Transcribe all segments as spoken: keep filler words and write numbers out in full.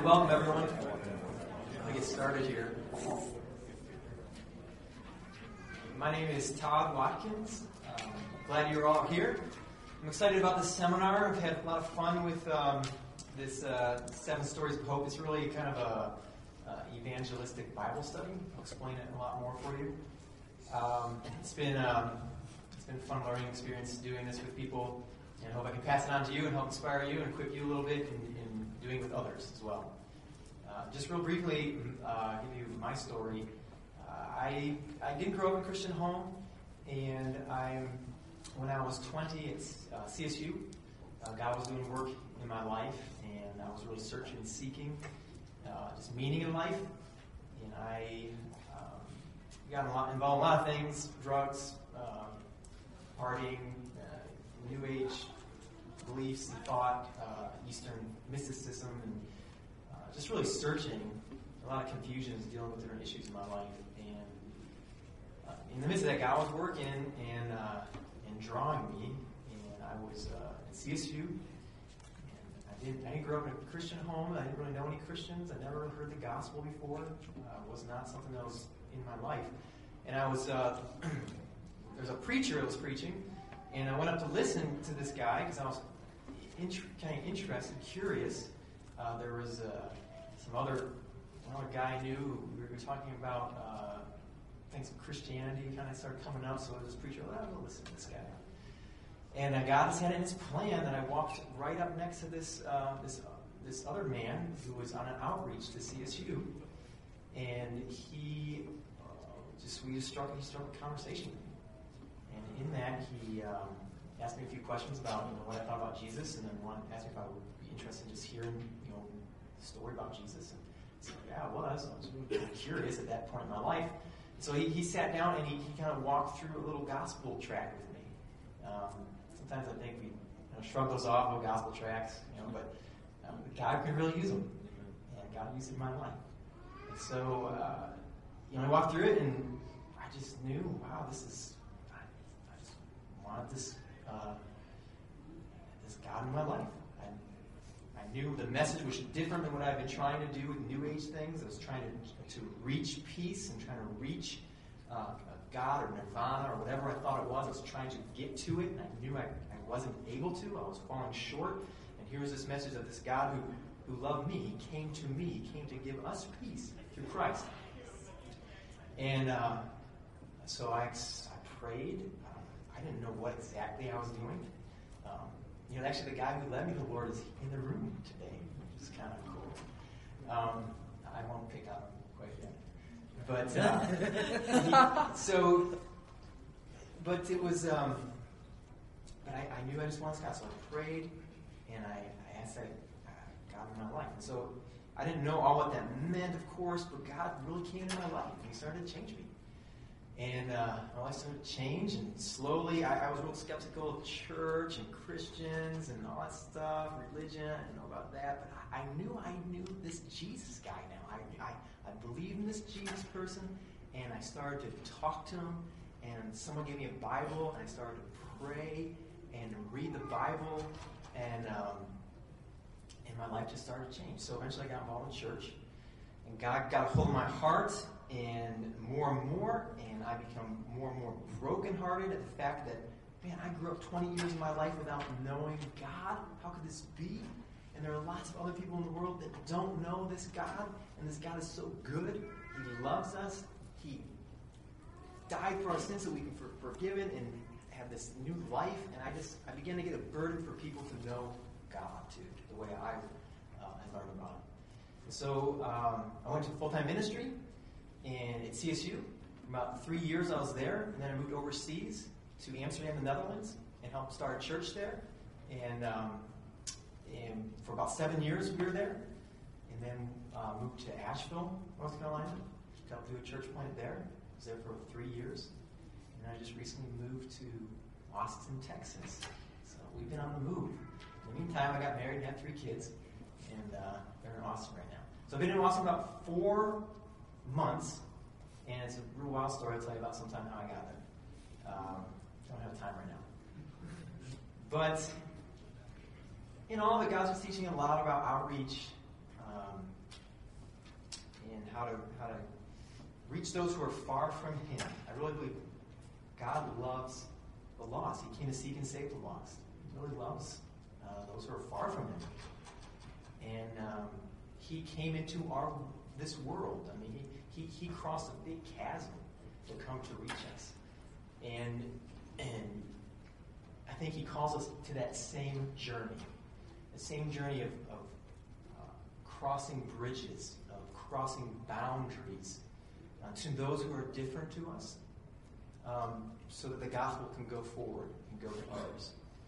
right, welcome everyone. I'll get started here. My name is Todd Watkins. Um, glad you're all here. I'm excited about this seminar. I've had a lot of fun with um, this uh, Seven Stories of Hope. It's really kind of a uh, evangelistic Bible study. I'll explain it a lot more for you. Um, it's been um, it's been a fun learning experience doing this with people, and I hope I can pass it on to you and help inspire you and equip you a little bit in, in doing it with others as well. Uh, just real briefly, uh, give you my story. Uh, I I didn't grow up in a Christian home, and I'm when I was twenty at uh, C S U, uh, God was doing work in my life, and I was really searching and seeking uh, just meaning in life. And I um, got a lot, involved in a lot of things: drugs, um, partying, uh, New Age beliefs and thought, uh, Eastern mysticism, and uh, just really searching. A lot of confusions, dealing with different issues in my life, and uh, in the midst of that, God was working and uh, and drawing me. And I was uh, at C S U, and I didn't I didn't grow up in a Christian home. I didn't really know any Christians. I never heard the gospel before. Uh, it was not something that was in my life. And I was uh, there was a preacher that was preaching, and I went up to listen to this guy because I was int- kind of interested, curious. Uh, there was uh, some other. Another guy I knew, we were talking about uh, things of Christianity kind of started coming up, so this preacher, well, I'm going to listen to this guy. And uh, God has had in his plan that I walked right up next to this uh, this uh, this other man who was on an outreach to C S U. And he uh, just, we just struck, he struck a conversation with me. And in that, he um, asked me a few questions about, you know, what I thought about Jesus, and then one asked me if I would be interested in just hearing, you know, the story about Jesus. And so, yeah, I was. I was really curious at that point in my life. So he, he sat down and he, he kind of walked through a little gospel tract with me. Um, sometimes I think we you know, shrug those off, little gospel tracts, you know, but um, God could really use them. And God used it in my life. And so, uh, you know, I walked through it and I just knew, wow, this is, I, I just wanted this, uh, this God in my life. I knew the message was different than what I've been trying to do with New Age things. I was trying to, to reach peace and trying to reach uh, God or Nirvana or whatever I thought it was. I was trying to get to it, and I knew I, I wasn't able to. I was falling short. And here was this message of this God who, who loved me. He came to me. He came to give us peace through Christ. And uh, so I, I prayed. Um, I didn't know what exactly I was doing. Um, You know, actually, the guy who led me to the Lord is in the room today, which is kind of cool. Um, I won't pick on him quite yet. But, uh, he, so, but it was, um, but I, I knew I just wanted God, so I prayed, and I, I asked that uh, God in my life. And so I didn't know all what that meant, of course, but God really came into my life, and He started to change me. And uh, my life started to change, and slowly I, I was real skeptical of church and Christians and all that stuff, religion. I didn't know about that, but I, I knew I knew this Jesus guy now. I, I, I believed in this Jesus person, and I started to talk to him, and someone gave me a Bible, and I started to pray and read the Bible, and, um, and my life just started to change. So eventually I got involved in church, and God got a hold of my heart, and more and more, and I become more and more brokenhearted at the fact that, man, I grew up twenty years of my life without knowing God. How could this be? And there are lots of other people in the world that don't know this God, and this God is so good. He loves us. He died for our sins so we can be forgiven and have this new life. And I just, I began to get a burden for people to know God, too, the way I uh, had learned about Him. And so um, I went to full-time ministry. And at C S U, for about three years I was there, and then I moved overseas to Amsterdam, the Netherlands, and helped start a church there. And, um, and for about seven years we were there, and then uh, moved to Asheville, North Carolina, helped do a church plant there. I was there for three years, and I just recently moved to Austin, Texas. So we've been on the move. In the meantime, I got married and had three kids, and uh, they're in Austin right now. So I've been in Austin about four months, and it's a real wild story. I'll tell you about sometime how I got there. Um, don't have time right now. But in all of it, God's was teaching a lot about outreach, uh, um, and how to how to reach those who are far from Him. I really believe God loves the lost. He came to seek and save the lost. He really loves uh, those who are far from Him. And um, He came into our this world. I mean, He, he, he crossed a big chasm to come to reach us. And and I think He calls us to that same journey. The same journey of, of uh, crossing bridges, of crossing boundaries uh, to those who are different to us, um, so that the gospel can go forward and go to others.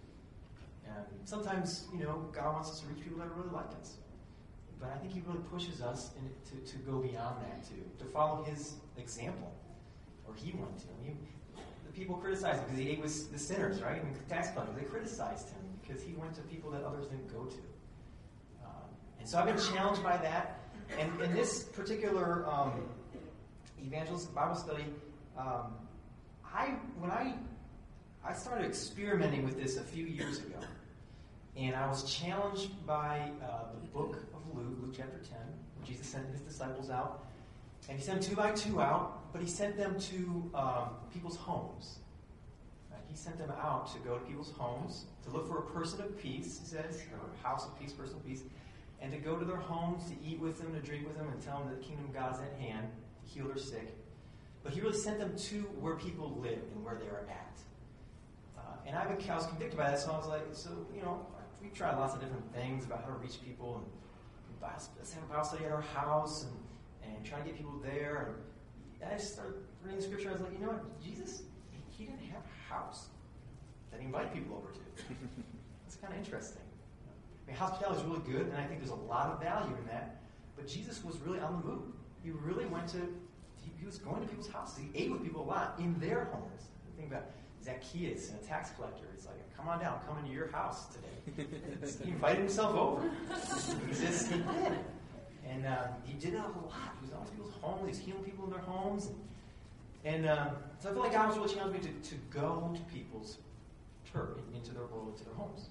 And sometimes, you know, God wants us to reach people that really like us. But I think He really pushes us in, to, to go beyond that, too, to follow His example, where He went to. I mean, the people criticized Him because He ate with the sinners, right? I mean, tax collectors, they criticized Him because He went to people that others didn't go to. Um, and so I've been challenged by that. And in this particular um, evangelistic Bible study, um, I when I I started experimenting with this a few years ago, and I was challenged by uh, the book of Luke, Luke chapter ten, where Jesus sent His disciples out, and He sent them two by two out, but He sent them to um, people's homes. Right? He sent them out to go to people's homes to look for a person of peace, He says, or a house of peace, person of peace, and to go to their homes to eat with them, to drink with them, and tell them that the kingdom of God is at hand, to heal their sick. But He really sent them to where people lived and where they were at. Uh, and I, I was convicted by that, so I was like, so, you know, we've tried lots of different things about how to reach people, and let's have a Bible study at our house, and, and try to get people there. And I just started reading the scripture, I was like, you know what, Jesus, He didn't have a house that He invited people over to. It's kind of interesting. I mean, hospitality is really good, and I think there's a lot of value in that, but Jesus was really on the move. He really went to, he, he was going to people's houses. He ate with people a lot in their homes. Think about Zacchaeus and a tax collector. He's like, come on down, come into your house today. He invited himself over. He says he did. And uh, he did that a lot. He was on people's homes. He was healing people in their homes. And, and uh, so I feel like God was really challenging me to, to go to people's church, into their world, into their homes.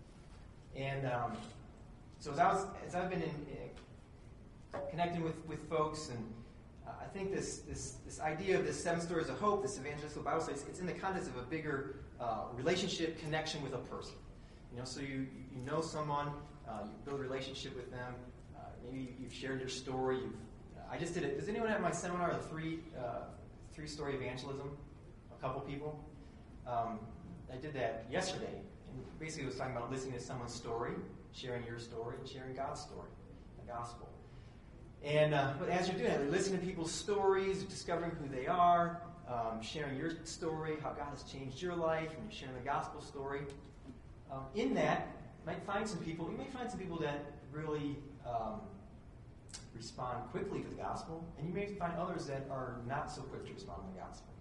And um, so as, I was, as I've been in, uh, connecting with, with folks, and uh, I think this, this this idea of this seven stories of hope, this evangelical Bible study, it's in the context of a bigger uh, relationship connection with a person. You know, so you you know someone, uh, you build a relationship with them. Uh, maybe you've shared your story. You've, uh, I just did it. Does anyone at my seminar, the three uh, three story evangelism? A couple people. Um, I did that yesterday. And basically, it was talking about listening to someone's story, sharing your story, and sharing God's story, the gospel. And uh, but as you're doing that, you're listening to people's stories, discovering who they are, um, sharing your story, how God has changed your life, and you're sharing the gospel story. Um, in that, you might find some people. You may find some people that really um, respond quickly to the gospel, and you may find others that are not so quick to respond to the gospel.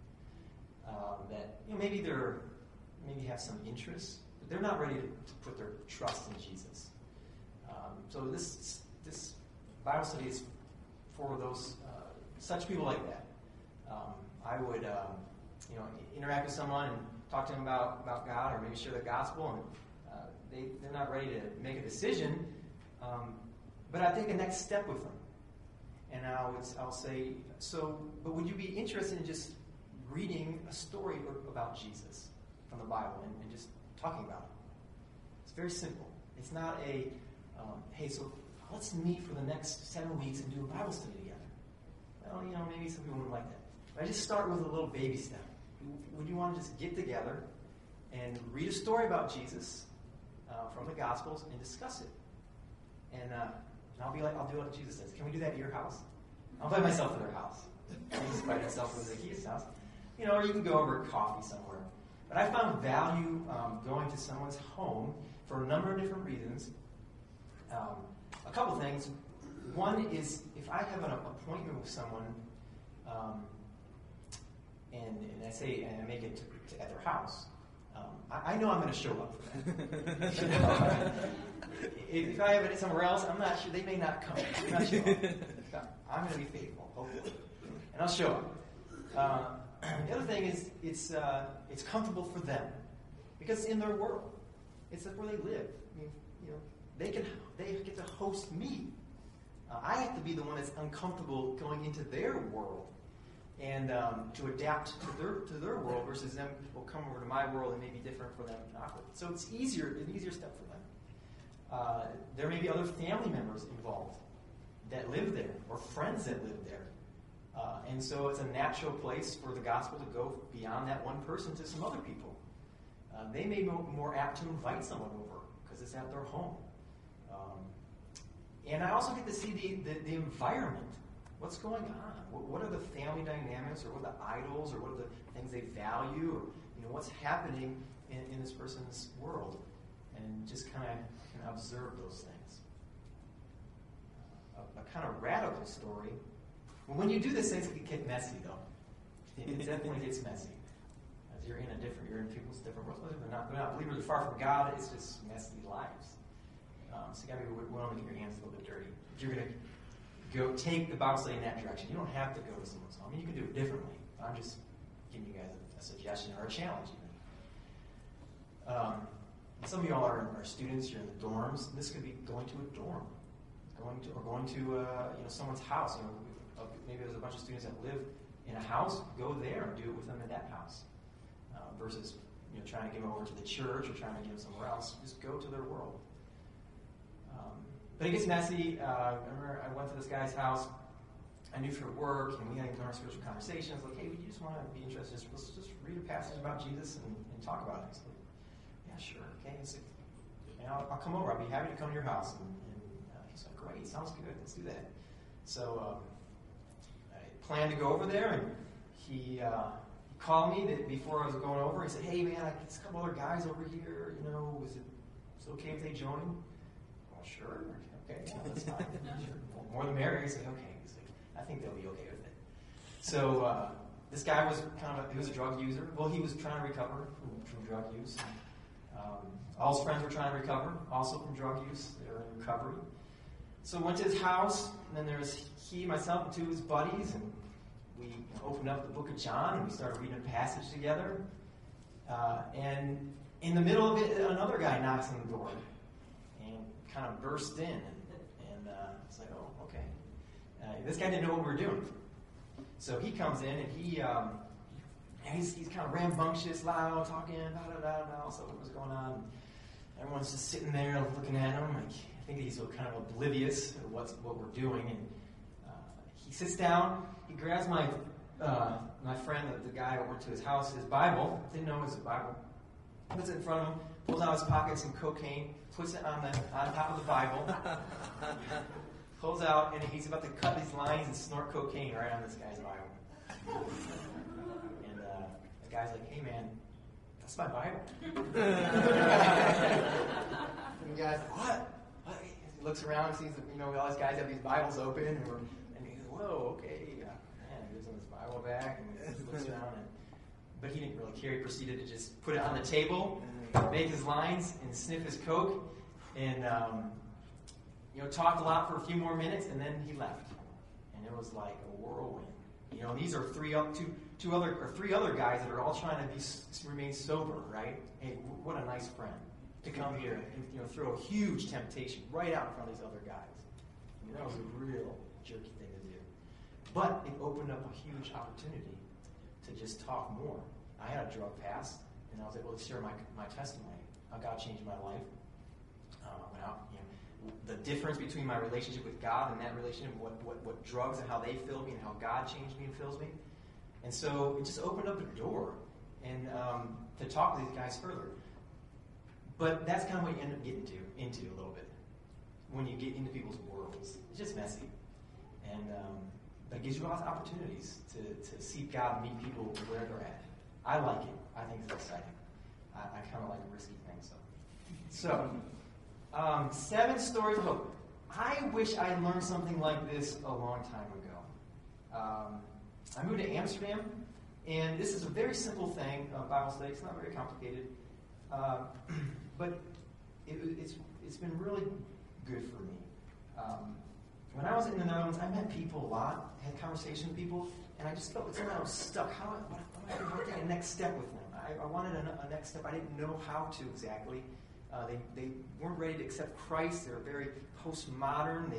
Um, that you know, maybe they're maybe have some interests, but they're not ready to, to put their trust in Jesus. Um, so this this Bible study is for those uh, such people like that. Um, I would um, you know interact with someone and talk to them about, about God, or maybe share the gospel, and uh, they they're not ready to make a decision. Um, but I take a next step with them, and I would I'll say, so. But would you be interested in just reading a story about Jesus from the Bible and, and just talking about it? It's very simple. It's not a um, hey, so let's meet for the next seven weeks and do a Bible study together. Well, you know, maybe some people wouldn't like that. But I just start with a little baby step. Would you want to just get together and read a story about Jesus uh, from the Gospels and discuss it? And, uh, and I'll be like, I'll do what Jesus says. Can we do that at your house? I'll invite myself to their house. Jesus invited himself to Zacchaeus' house. You know, or you can go over coffee somewhere. But I found value um, going to someone's home for a number of different reasons. Um, a couple things. One is if I have an appointment with someone, um, and, and I say and I make it to, to, at their house, um, I, I know I'm going to show up for that. You know, if, if I have it somewhere else, I'm not sure. They may not come. I'm not sure. I'm going to be faithful, hopefully, and I'll show up. Uh, the other thing is it's uh, it's comfortable for them because it's in their world. It's where they live. I mean, you know, they can they get to host me Uh, I have to be the one that's uncomfortable going into their world and um, to adapt to their to their world versus them will come over to my world and may be different for them and awkward. So it's easier, an easier step for them. Uh, there may be other family members involved that live there or friends that live there. Uh, and so it's a natural place for the gospel to go beyond that one person to some other people. Uh, they may be more apt to invite someone over because it's at their home. Um, and I also get to see the, the, the environment. What's going on? What, what are the family dynamics, or what are the idols, or what are the things they value, or you know what's happening in, in this person's world, and just kind of kind of observe those things. A, a kind of radical story. When you do this, things can get messy, though. It definitely gets messy. As you're in a different, you're in people's different worlds. They're not, they're not believers, they're far from God. It's just messy lives. Um, so you got to be willing to get your hands a little bit dirty. If you're going to go take the Bible study in that direction, you don't have to go to someone's home. I mean, you can do it differently. I'm just giving you guys a, a suggestion or a challenge, even. Um, some of y'all are, are students. You're in the dorms. This could be going to a dorm, going to or going to uh, you know someone's house. You know. Maybe there's a bunch of students that live in a house. Go there and do it with them in that house, uh, versus you know trying to give them over to the church or trying to give them somewhere else. Just go to their world. Um, but it gets messy. Uh, I remember I went to this guy's house. I knew for work, and we had our spiritual conversations. Like, hey, would you just want to be interested? Just, let's just read a passage about Jesus and, and talk about it. So, yeah, sure. Okay. So, and I'll, I'll come over. I'll be happy to come to your house. And, and uh, he's like, great. Sounds good. Let's do that. So. Um, Planned to go over there, and he, uh, he called me that before I was going over. He said, "Hey man, I got a couple other guys over here. You know, is it is it okay if they join?" Well, sure. Okay, yeah, that's fine. Sure. More the merrier. He's like, "Okay." He's like, "I think they'll be okay with it." So uh, this guy was kind of a, he was a drug user. Well, he was trying to recover from, from drug use. Um, all his friends were trying to recover, also from drug use. They were in recovery. So went to his house, and then there was he, myself, and two of his buddies, and we opened up the book of John, and we started reading a passage together. Uh, and in the middle of it, another guy knocks on the door and kind of burst in. And, and uh, it's like, oh, okay. Uh, this guy didn't know what we were doing. So he comes in, and he um, and he's, he's kind of rambunctious, loud, talking, da da da da. So what was going on? Everyone's just sitting there looking at him. Like, I think he's kind of oblivious to what's what we're doing. And uh, he sits down. He grabs my uh, my friend, the, the guy who went to his house, his Bible. Didn't know it was a Bible. Puts it in front of him. Pulls out his pocket some cocaine. Puts it on the on top of the Bible. Pulls out, and he's about to cut these lines and snort cocaine right on this guy's Bible. And uh, the guy's like, "Hey man, that's my Bible." And the guy's like, "What?" What? He looks around, sees that, you know, all these guys have these Bibles open, and, we're, and he's like, "Whoa, okay." Man, he gives him his Bible back, and he looks around, and, but he didn't really care. He proceeded to just put it on the table, make his lines, and sniff his coke, and um, you know, talked a lot for a few more minutes, and then he left. And it was like a whirlwind. You know, these are three up, two, two other, or three other guys that are all trying to be remain sober, right? Hey, what a nice friend to come here and, you know, throw a huge temptation right out in front of these other guys. I mean, that was a real jerky thing to do. But it opened up a huge opportunity to just talk more. I had a drug past, and I was able to share my my testimony. How God changed my life. Uh, when I, you know, the difference between my relationship with God and that relationship, what, what, what drugs and how they fill me and how God changed me and fills me. And so it just opened up a door and um, to talk to these guys further. But that's kind of what you end up getting to, into a little bit. When you get into people's worlds, it's just messy. And um, but it gives you lots of opportunities to, to seek God and meet people where they're at. I like it. I think it's exciting. I, I kind of like risky things. So, so um, seven stories of hope. I wish I had learned something like this a long time ago. Um, I moved to Amsterdam, and this is a very simple thing, uh, Bible study. It's not very complicated. Uh, but it, it's it's been really good for me. Um, when I was in the Netherlands, I met people a lot, had conversations with people, and I just felt like I was stuck. How what, what am I going to take a next step with them? I, I wanted a, a next step. I didn't know how to exactly. Uh, they they weren't ready to accept Christ. They were very postmodern. They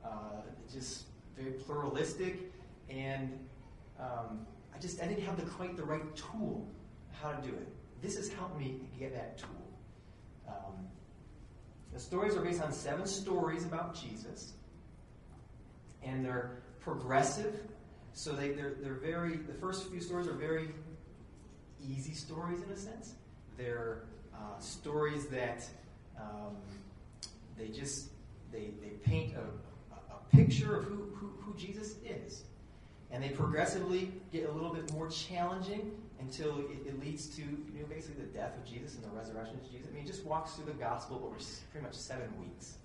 uh, just very pluralistic, and um, I just I didn't have the quite the right tool how to do it. This has helped me get that tool. Um, the stories are based on seven stories about Jesus, and they're progressive. So they, they're they're very. The first few stories are very easy stories in a sense. They're uh, stories that um, they just they they paint a, a picture of who, who who Jesus is, and they progressively get a little bit more challenging until it, it leads to you know basically the death of Jesus and the resurrection of Jesus. I mean, it just walks through the gospel over pretty much seven weeks.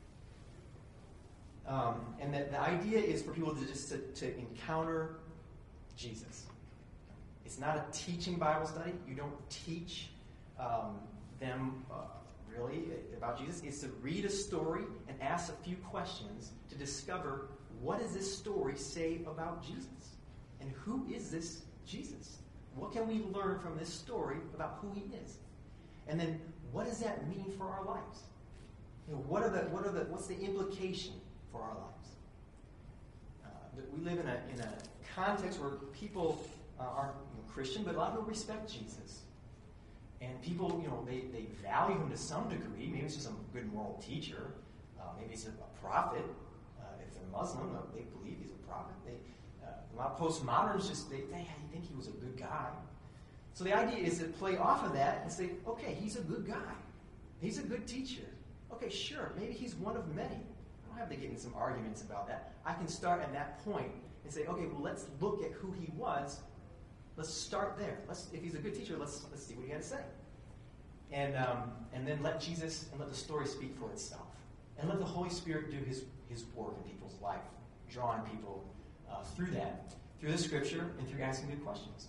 Um, and that the idea is for people to just to, to encounter Jesus. It's not a teaching Bible study. You don't teach um, them uh, really about Jesus. It's to read a story and ask a few questions to discover what does this story say about Jesus, and who is this Jesus? What can we learn from this story about who he is? And then what does that mean for our lives? You know, what are the what are the what's the implication for our lives? Uh, we live in a in a context where people uh, are you know, Christian, but a lot of people respect Jesus, and people you know they, they value him to some degree. Maybe it's just a good moral teacher. Uh, maybe he's a, a prophet. Uh, if they're Muslim, they believe he's a prophet. They, uh, a lot of postmoderns just they, they think he was a good guy. So the idea is to play off of that and say, okay, he's a good guy. He's a good teacher. Okay, sure, maybe he's one of many. I don't have to get in some arguments about that. I can start at that point and say, okay, well, let's look at who he was. Let's start there. Let's, if he's a good teacher, let's let's see what he had to say, and um, and then let Jesus and let the story speak for itself, and let the Holy Spirit do his his work in people's life, drawing people uh, through that, through the Scripture, and through asking good questions.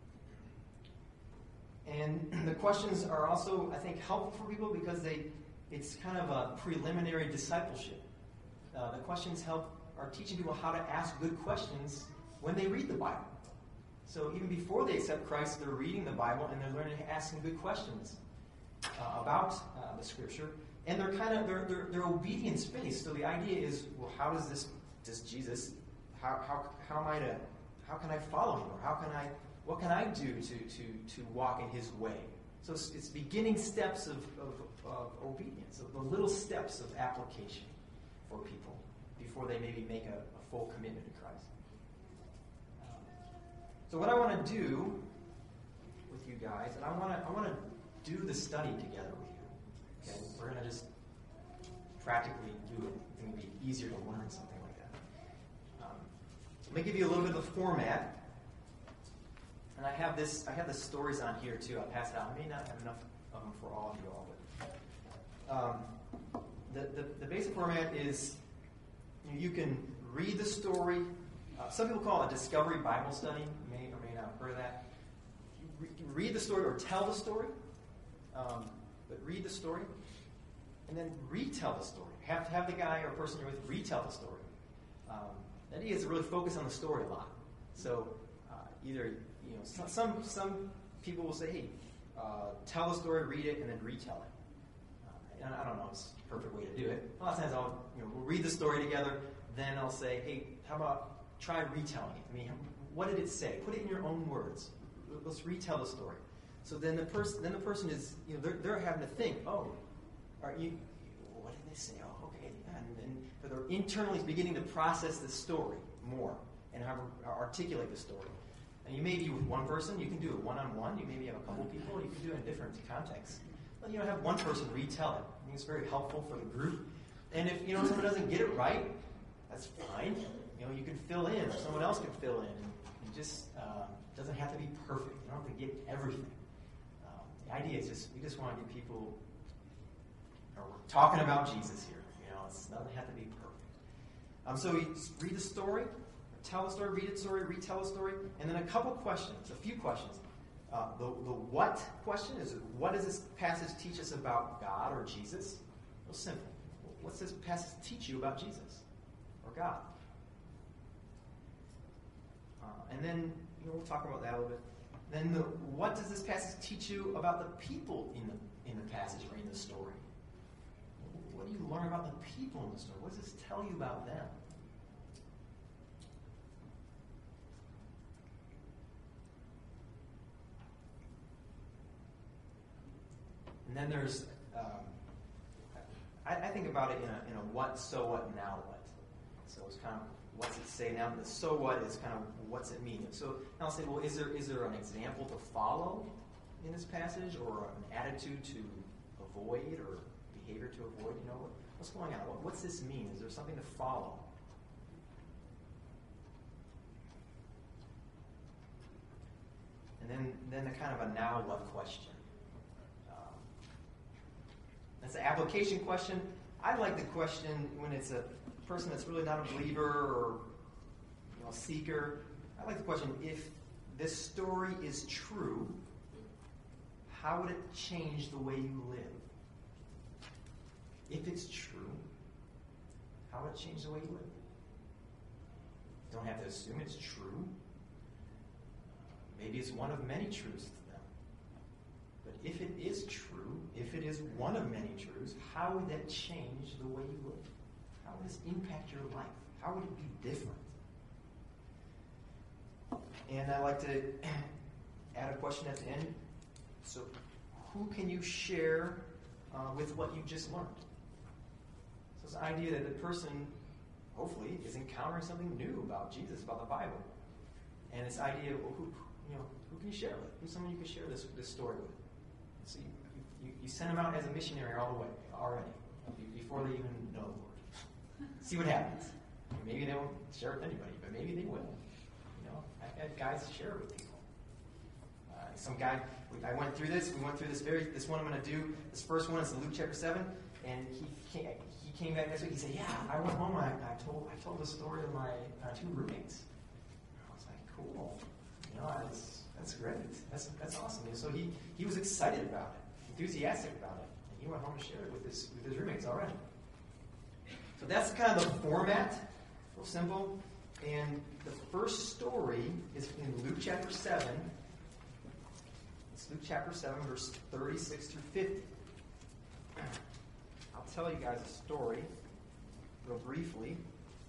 And the questions are also, I think, helpful for people because they it's kind of a preliminary discipleship. Uh, the questions help are teaching people how to ask good questions when they read the Bible. So even before they accept Christ, they're reading the Bible and they're learning asking good questions uh, about uh, the Scripture, and they're kind of they're, they're they're obedience based. So the idea is, well, how does this does Jesus how how how am I to how can I follow him, or how can I what can I do to to to walk in his way? So it's, it's beginning steps of, of, of obedience, of the little steps of application for people before they maybe make a, a full commitment to Christ. Um, so what I want to do with you guys, and I want to I want to do the study together with you. Okay, we're going to just practically do it. I think it'd be easier to learn something like that. Um, let me give you a little bit of the format. And I have this. I have the stories on here too. I'll pass it out. I may not have enough of them for all of you all, but um, the, the the basic format is you, know, you can read the story. Uh, some people call it a discovery Bible study. You may or may not have heard of that. You re- read the story or tell the story, um, but read the story and then retell the story. Have to have the guy or person you're with retell the story. Um, the idea is to really focus on the story a lot. So uh, either You know, some, some some people will say, "Hey, uh, tell the story, read it, and then retell it." Uh, and I don't know, it's the perfect way to do it. A lot of times, I'll you know we'll read the story together. Then I'll say, "Hey, how about try retelling it? I mean, what did it say? Put it in your own words. Let's retell the story." So then the person, then the person is, you know, they're, they're having to think. Oh, are you? What did they say? Oh, okay. And then they're internally beginning to process the story more and how to articulate the story. And you may be with one person, you can do it one-on-one. You maybe have a couple people, you can do it in different contexts. But you know, have one person retell it. I think it's very helpful for the group. And if you know someone doesn't get it right, that's fine. You know, you can fill in, or someone else can fill in. It just uh, doesn't have to be perfect. You don't have to get everything. Um, the idea is just we just want to get people. You know, we're talking about Jesus here. You know, it doesn't have to be perfect. Um, so we read the story. Tell the story, read the story, retell the story, and then a couple questions, a few questions. Uh, the, the what question is, what does this passage teach us about God or Jesus? Real simple. What's this passage teach you about Jesus or God? Uh, and then, you know, we'll talk about that a little bit. Then the, what does this passage teach you about the people in the in the passage or in the story? what do you learn about the people in the story? What does this tell you about them? And then there's, um, I, I think about it in a, in a what, so what, now what. So it's kind of, what's it say now? The so what is kind of, what's it mean? So now I'll say, well, is there is there an example to follow in this passage, or an attitude to avoid, or behavior to avoid? You know, what, what's going on? What, what's this mean? Is there something to follow? And then, then the kind of a now what question. Um, that's an application question. I like the question when it's a person that's really not a believer or you know, a seeker. I like the question, if this story is true, how would it change the way you live? If it's true, how would it change the way you live? You don't have to assume it's true. Maybe it's one of many truths to them. But if it is true, if it is one of many truths, how would that change the way you live? How would this impact your life? How would it be different? And I like to add a question at the end. So, who can you share uh, with what you just learned? So it's the idea that the person, hopefully, is encountering something new about Jesus, about the Bible. And this idea of, well, who, you know, who can you share with? Who's someone you can share this, this story with? So you, you, you send them out as a missionary all the way, already, before they even know the Lord. See what happens. Maybe they won't share it with anybody, but maybe they will. You know, I've had guys share it with people. Uh, some guy, we, I went through this. We went through this very. This one I'm going to do. This first one is Luke chapter seven, and he came, he came back next week. He said, "Yeah, I went home. And I, I told I told the story to my uh, two roommates." I was like, "Cool, you know, that's that's great. That's that's awesome." And so he he was excited about it, enthusiastic about it, and he went home to share it with his with his roommates already. So that's kind of the format, real simple. And the first story is in Luke chapter seven. It's Luke chapter seven, verse thirty-six through fifty. I'll tell you guys a story real briefly.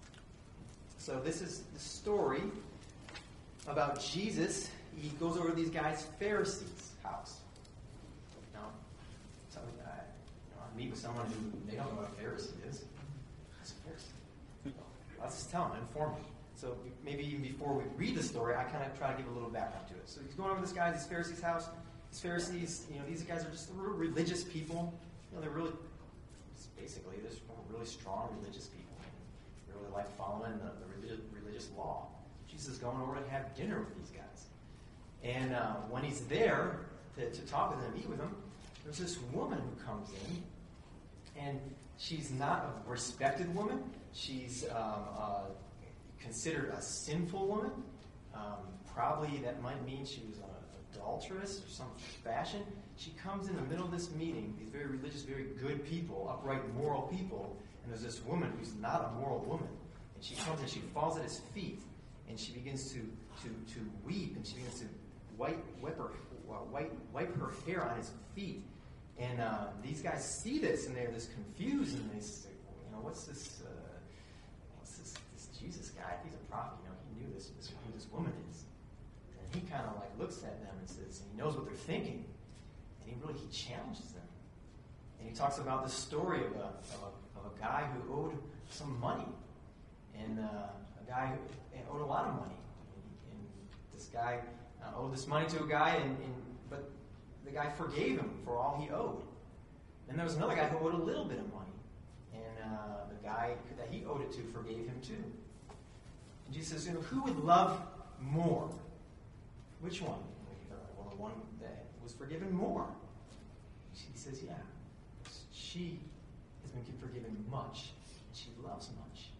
So this is the story about Jesus. He goes over to these guys' Pharisees' house. Now, tell me, I, you know, I meet with someone who they don't know what a Pharisee is. What's a Pharisee? Let's just tell them, inform them. So maybe even before we read the story, I kind of try to give a little background to it. So he's going over to this guy, this Pharisees' house. These Pharisees, you know, these guys are just real religious people. You know, they're really, basically, they're just really strong religious people. They really like following the, the religious, religious law. Jesus is going over to have dinner with these guys. And uh, when he's there to, to talk with them, eat with them, there's this woman who comes in, and she's not a respected woman. She's um, uh, considered a sinful woman. Um, probably that might mean she was an adulteress or some fashion. She comes in the middle of this meeting, these very religious, very good people, upright, moral people, and there's this woman who's not a moral woman. And she comes and she falls at his feet, and she begins to to, to weep, and she begins to wipe, wipe, her, uh, wipe, wipe her hair on his feet. And uh, these guys see this, and they're this confused, and they say, well, you know, what's this, uh, what's this, this Jesus guy? If he's a prophet, you know, he knew this, this who this woman is. And he kind of like looks at them and says, and he knows what they're thinking, and he really, he challenges them. And he talks about the story of a, of a, of a guy who owed some money, and uh, a guy who owed a lot of money. And, and this guy uh, owed this money to a guy, and, and but the guy forgave him for all he owed. Then there was another guy who owed a little bit of money, and uh, the guy that he owed it to forgave him too. And Jesus says, you know, who would love more? Which one? Well, the one that was forgiven more. He says, yeah, she has been forgiven much, and she loves much.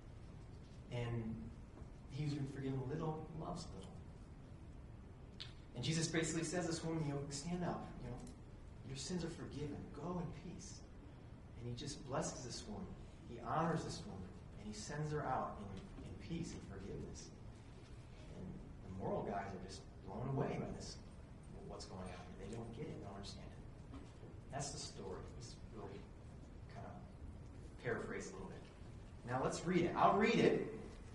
And he's been forgiven little, loves little. And Jesus basically says to this woman, you know, stand up, you know, your sins are forgiven. Go in peace. And he just blesses this woman. He honors this woman. And he sends her out in, in peace and forgiveness. And the moral guys are just blown away by this, what's going on here. They don't get it, don't understand it. That's the story. It's really kind of Now let's read it. I'll read it.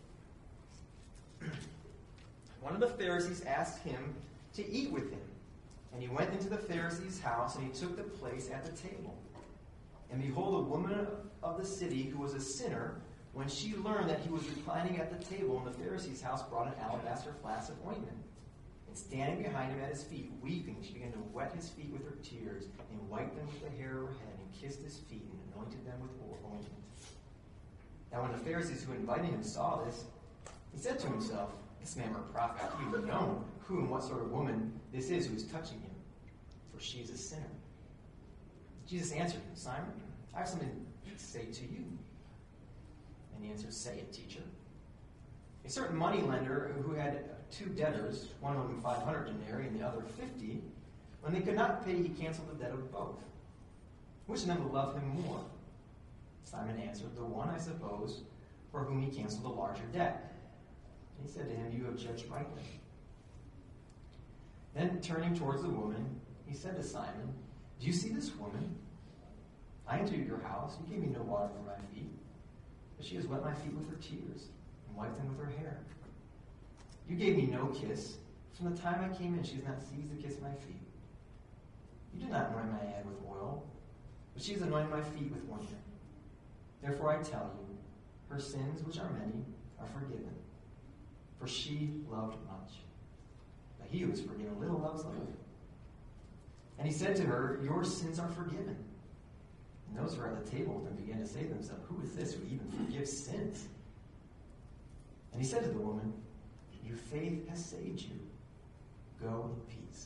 One of the Pharisees asked him to eat with him. And he went into the Pharisee's house, and he took the place at the table. And behold, a woman of the city who was a sinner, when she learned that he was reclining at the table in the Pharisee's house, brought an alabaster flask of ointment. And standing behind him at his feet, weeping, she began to wet his feet with her tears, and wiped them with the hair of her head, and kissed his feet, and anointed them with ointment. Now when the Pharisees who invited him saw this, he said to himself, "This man were a prophet. He would have known who and what sort of woman this is who is touching him, for she is a sinner." Jesus answered him, "Simon, I have something to say to you." And he answered, "Say it, teacher." A certain moneylender who had two debtors, one of them five hundred denarii and the other fifty, when they could not pay, he canceled the debt of both. Which of them will love him more? Simon answered, "The one, I suppose, for whom he canceled the larger debt." And he said to him, "You have judged rightly." Then turning towards the woman, he said to Simon, "Do you see this woman? I entered your house. You gave me no water for my feet, but she has wet my feet with her tears and wiped them with her hair. You gave me no kiss. From the time I came in, she has not ceased to kiss my feet. You did not anoint my head with oil, but she has anointed my feet with ointment. Therefore I tell you, her sins, which are many, are forgiven, for she loved much. But he who is forgiven little loves little." And he said to her, "Your sins are forgiven." And those who were at the table with him began to say to themselves, "Who is this who even forgives sins?" And he said to the woman, "Your faith has saved you. Go in peace."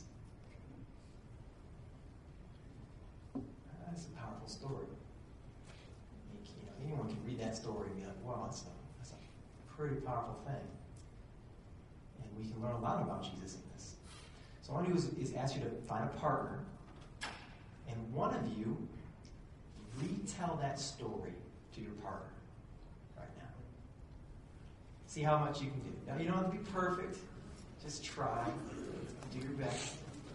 That's a powerful story. You know, anyone can read that story and be like, "Wow, that's a, that's a pretty powerful thing." And we can learn a lot about Jesus in this. So what I want to do is, is ask you to find a partner, and one of you retell that story to your partner right now. See how much you can do. Now, you don't have to be perfect. Just try. Do your best.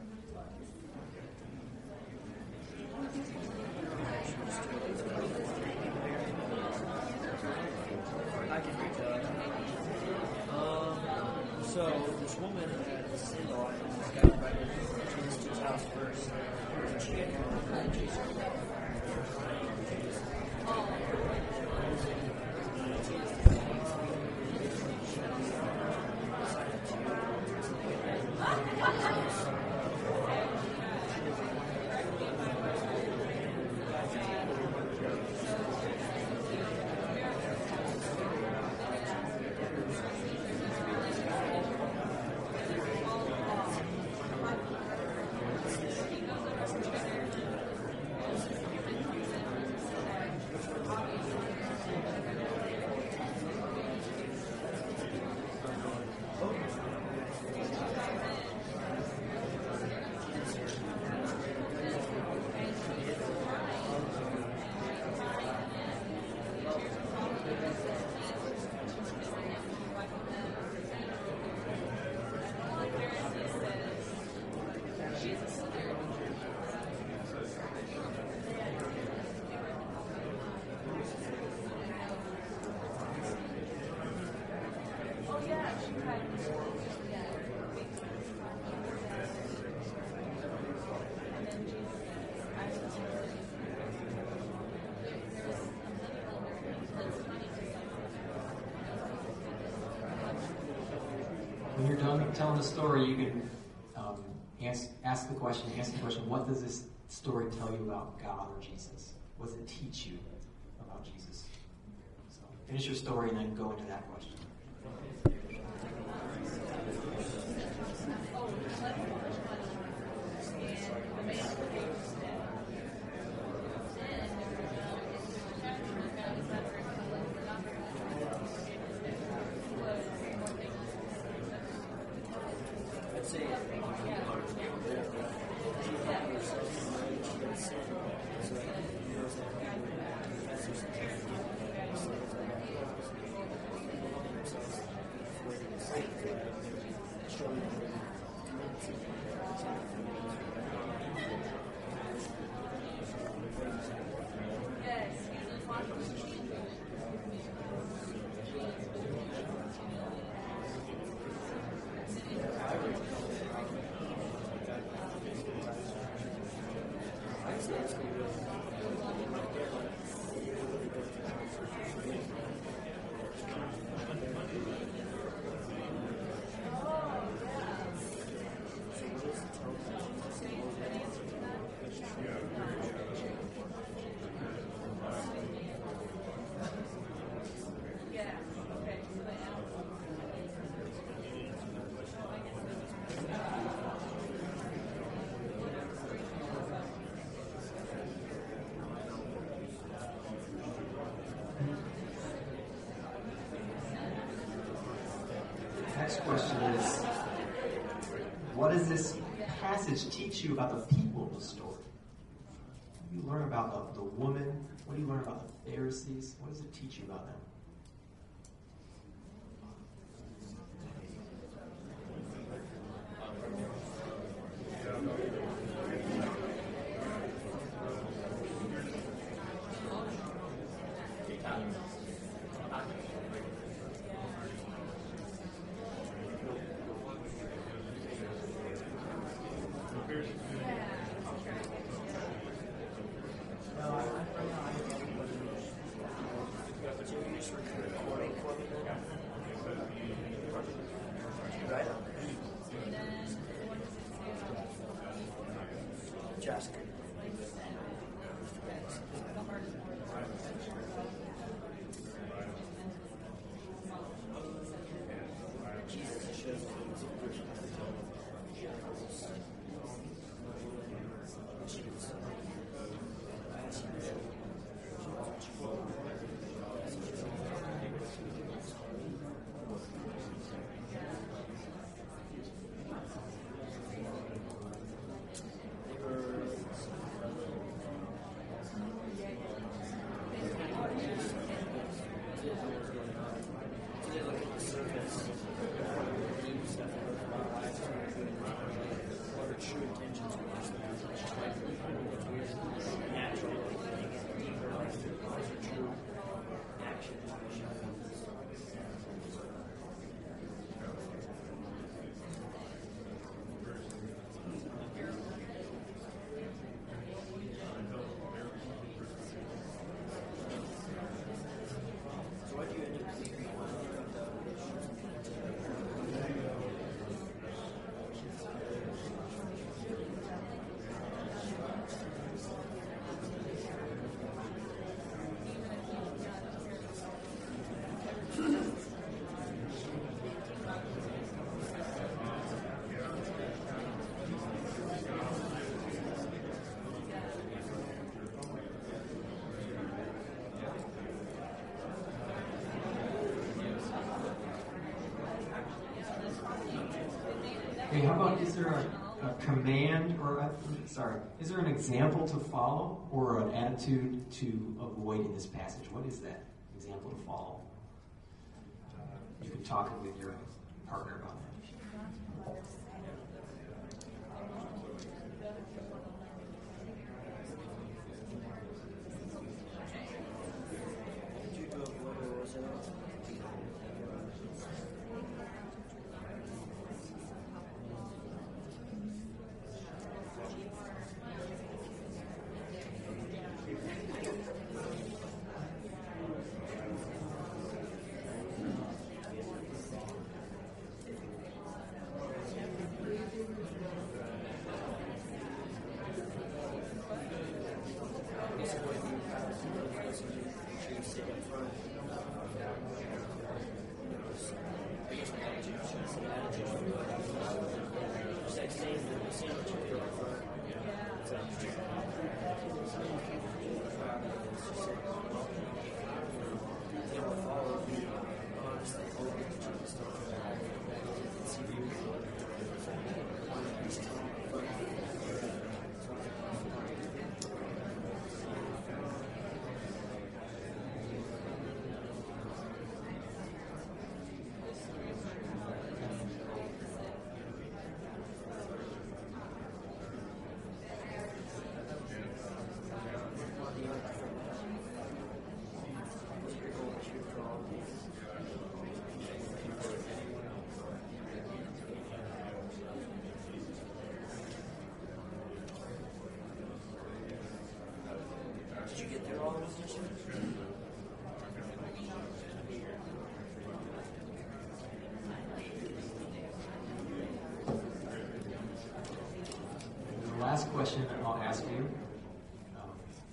I can read that. Um, so, this woman had a sin on and got invited to Jesus' house first. And she had come to Jesus. When you're done telling the story, you can um, ask, ask the question, answer the question, what does this story tell you about God or Jesus? What does it teach you about Jesus? So finish your story and then go into that question. next question is, what does this passage teach you about the people of the story? What do you learn about the, the woman? What do you learn about the Pharisees? What does it teach you about them? Jessica. Jesus shows Okay, how about, is there a, a command or, a, sorry, is there an example to follow or an attitude to avoid in this passage? What is that example to follow? You can talk with your partner about that. Last question I'll ask you. Um,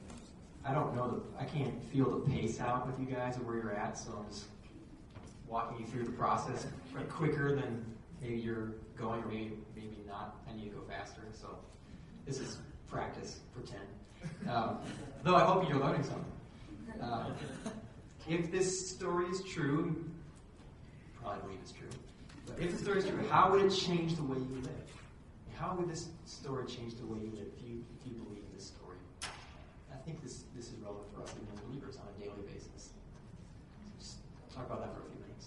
I don't know, the, I can't feel the pace out with you guys of where you're at, so I'm just walking you through the process quicker than maybe you're going, or maybe, maybe not. I need to go faster, so this is practice, pretend. Um, though I hope you're learning something. Uh, if this story is true, probably believe it's true, If the story is true, how would it change the way you live? How would this story change the way you live if you if you believe this story? I think this this is relevant for us even as believers on a daily basis. Just talk about that for a few minutes.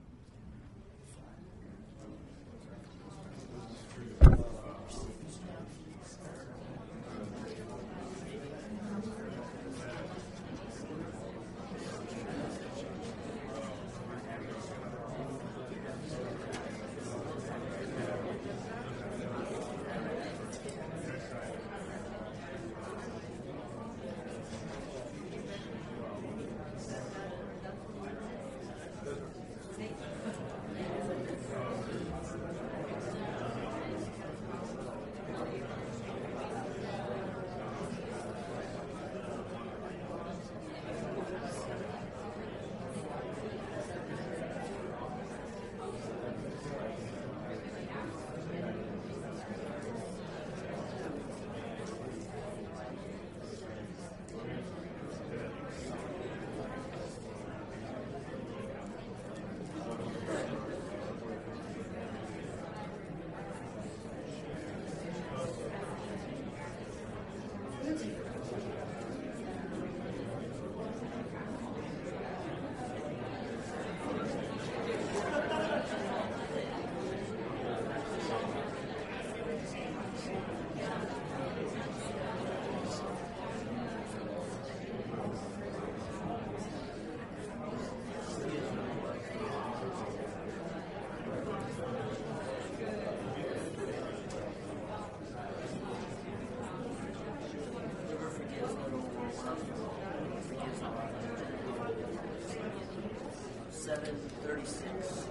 seven thirty-six.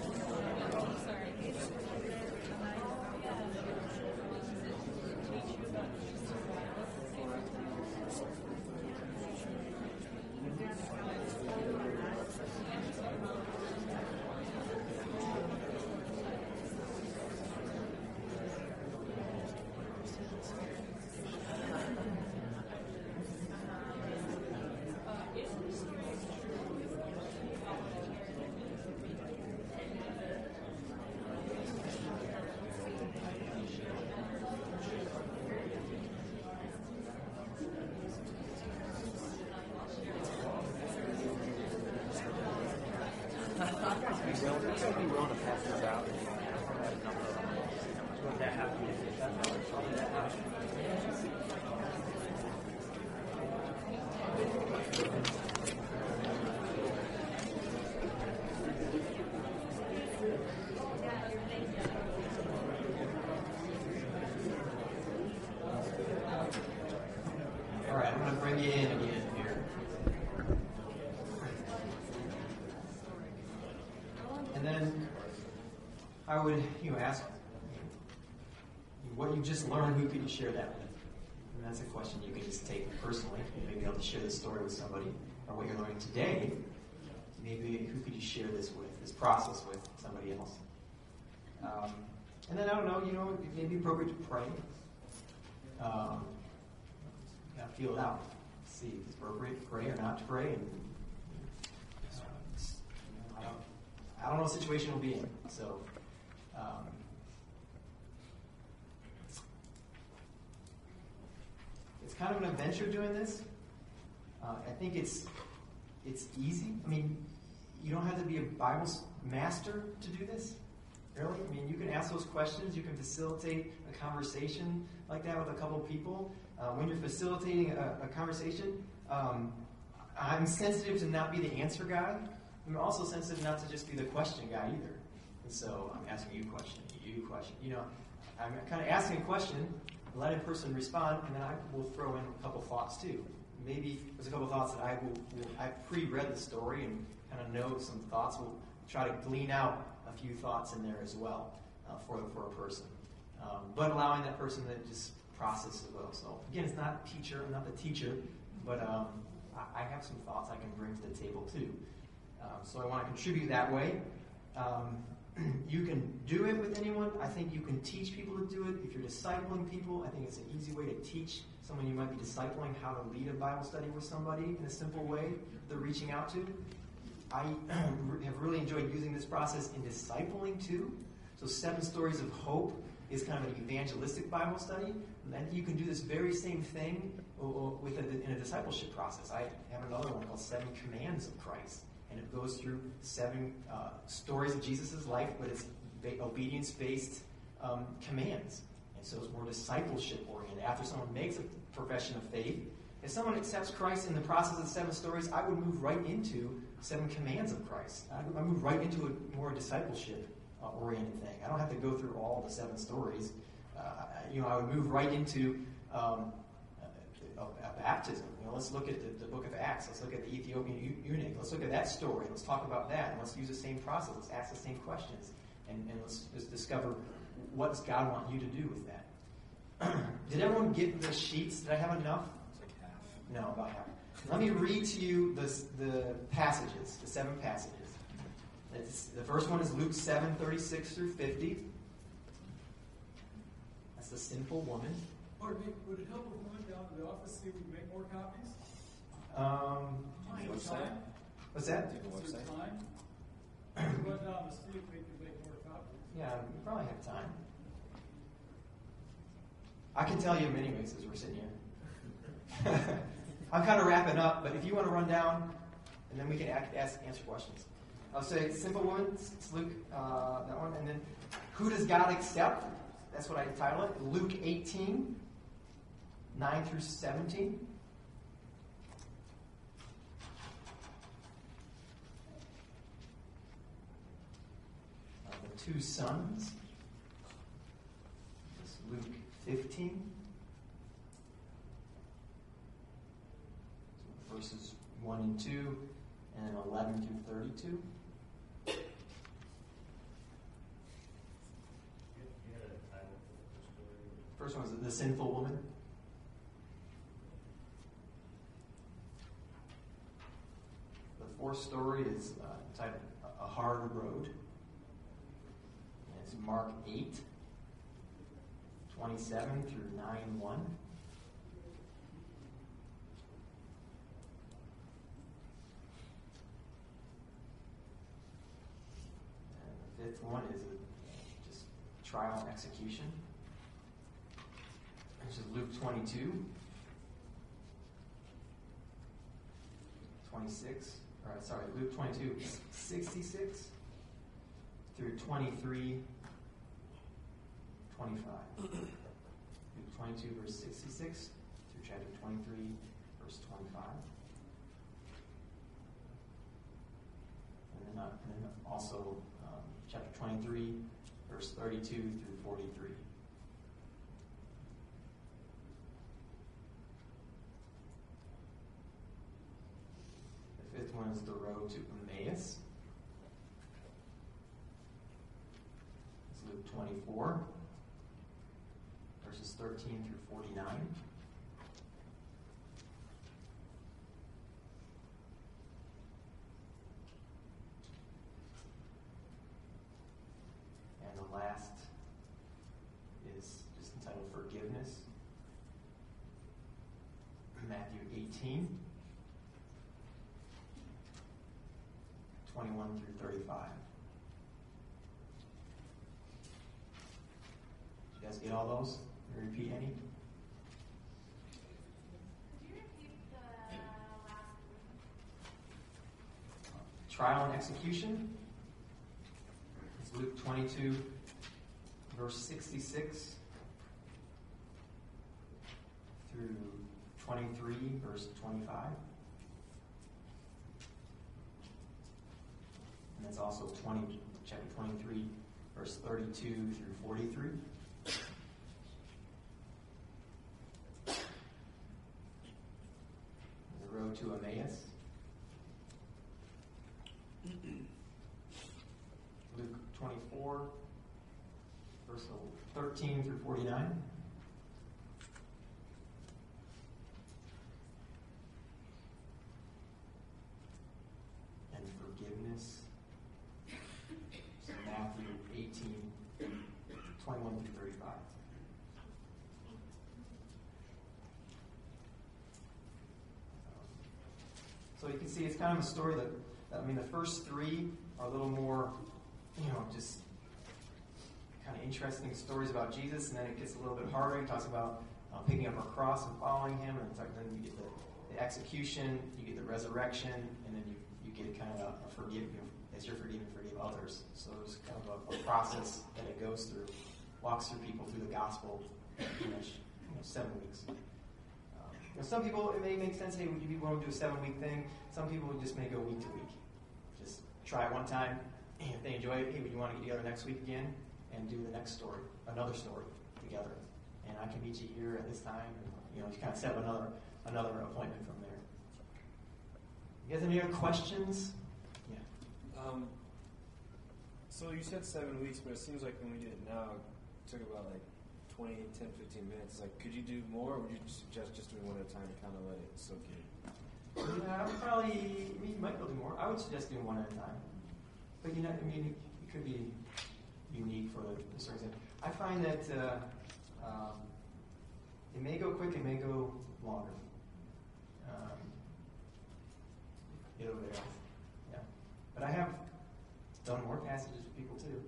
Be willing to pass this out. Would that have to be All right, I'm going to bring you in again here. And then I would, you know, ask what you just learned, who could you share that with? And that's a question you can just take personally. You may be able to share this story with somebody, or what you're learning today. Maybe who could you share this with, this process with somebody else? Um, and then I don't know, you know, it may be appropriate to pray. Um, you gotta feel it out. See if it's appropriate to pray or not to pray. And uh, I don't. I don't know what situation we'll be in. So, um, it's kind of an adventure doing this. Uh, I think it's it's easy. I mean, you don't have to be a Bible master to do this. Really? I mean, you can ask those questions. You can facilitate a conversation like that with a couple of people. Uh, when you're facilitating a, a conversation, um, I'm sensitive to not be the answer guy. I'm also sensitive not to just be the question guy either. And so I'm asking you a question, you a question. You know, I'm kind of asking a question, let a person respond, and then I will throw in a couple thoughts too. Maybe there's a couple thoughts that I will, will I've pre-read the story and kind of know some thoughts. We'll try to glean out a few thoughts in there as well uh, for, for a person. Um, but allowing that person to just process as well. So again, it's not teacher, I'm not the teacher, but um, I, I have some thoughts I can bring to the table too. Um, so I want to contribute that way. Um, you can do it with anyone. I think you can teach people to do it. If you're discipling people, I think it's an easy way to teach someone you might be discipling how to lead a Bible study with somebody in a simple way they're reaching out to. I have really enjoyed using this process in discipling too. So Seven Stories of Hope is kind of an evangelistic Bible study. And then you can do this very same thing with a, in a discipleship process. I have another one called Seven Commands of Christ. And it goes through seven uh, stories of Jesus' life, but it's ba- obedience-based um, commands. And so it's more discipleship-oriented. After someone makes a profession of faith, if someone accepts Christ in the process of the seven stories, I would move right into seven commands of Christ. I would move right into a more discipleship-oriented thing. I don't have to go through all the seven stories. Uh, you know, I would move right into um, a, a baptism. You know, let's look at the, the book of Acts. Let's look at the Ethiopian eunuch. Let's look at that story. Let's talk about that. And let's use the same process. Let's ask the same questions. And, and let's just discover what does God want you to do with that. Did everyone get the sheets? Did I have enough? No, about half. Let me read to you the, the passages, the seven passages. It's, the first one is Luke seven, thirty-six through fifty. That's the sinful woman. Pardon me, would it help if we went down to the office, see if we can make more copies? Um, Is there time? what's that? Is there time? We went down to see if we can make more copies. Yeah, we probably have time. I can tell you in many ways as we're sitting here. I'm kind of wrapping up, but if you want to run down, and then we can ask, ask answer questions. I'll say Simple Woman, it's Luke, uh, that one, and then Who Does God Accept? That's what I title it. Luke eighteen, nine through seventeen. Uh, the Two Sons. It's Luke fifteen. Verses one and two, and then eleven through thirty-two. First one is The Sinful Woman. The fourth story is uh, titled A Hard Road. And it's Mark eight, twenty-seven through nine one. Fifth one is a, just trial and execution, which is Luke twenty-two, twenty-six, or sorry, Luke twenty-two, sixty-six through twenty-three, twenty-five. Luke twenty-two, verse sixty-six through chapter twenty-three, verse twenty-five. And then, uh, and then also um, chapter twenty-three, verse thirty-two through forty-three. The fifth one is the road to Emmaus. It's Luke twenty-four, verses thirteen through forty-nine. And the last is just entitled Forgiveness. Matthew eighteen, twenty-one through thirty-five. Did you guys get all those? Can you repeat any? Could you repeat the last one? Trial and execution. It's Luke twenty-two, verse sixty-six through twenty-three, verse twenty-five. And that's also twenty, chapter twenty-three, verse thirty-two through forty-three. The road to Emmaus. Luke twenty-four, verse thirteen through forty-nine. And forgiveness. So Matthew eighteen, twenty-one through thirty-five. So you can see it's kind of a story that I mean, the first three are a little more, you know, just kind of interesting stories about Jesus, and then it gets a little bit harder. He talks about uh, picking up our cross and following him, and it's like, then you get the, the execution, you get the resurrection, and then you, you get kind of a forgive, you know, as you're forgiven, forgive others. So there's kind of a, a process that it goes through, walks through people through the gospel, in you know, seven weeks. Um, you know, some people, it may make sense, hey, would you want to do a seven-week thing? Some people just may go week to week. Just try it one time, and if they enjoy it, hey, would you want to get together next week again and do the next story, another story together? And I can meet you here at this time, and, you know, you kind of set up another another appointment from there. You guys have any other questions? Yeah. Um, so you said seven weeks, but it seems like when we did it now, it took about like twenty, ten, fifteen minutes. Like, could you do more, or would you suggest just doing one at a time to kind of let it soak in? Yeah, I would probably, I mean, you might go do more. I would suggest doing one at a time. But, you know, I mean, it could be unique for the certain extent. I find that uh, um, it may go quick, it may go longer. Um, it'll vary. Yeah. But I have done more passages with people too.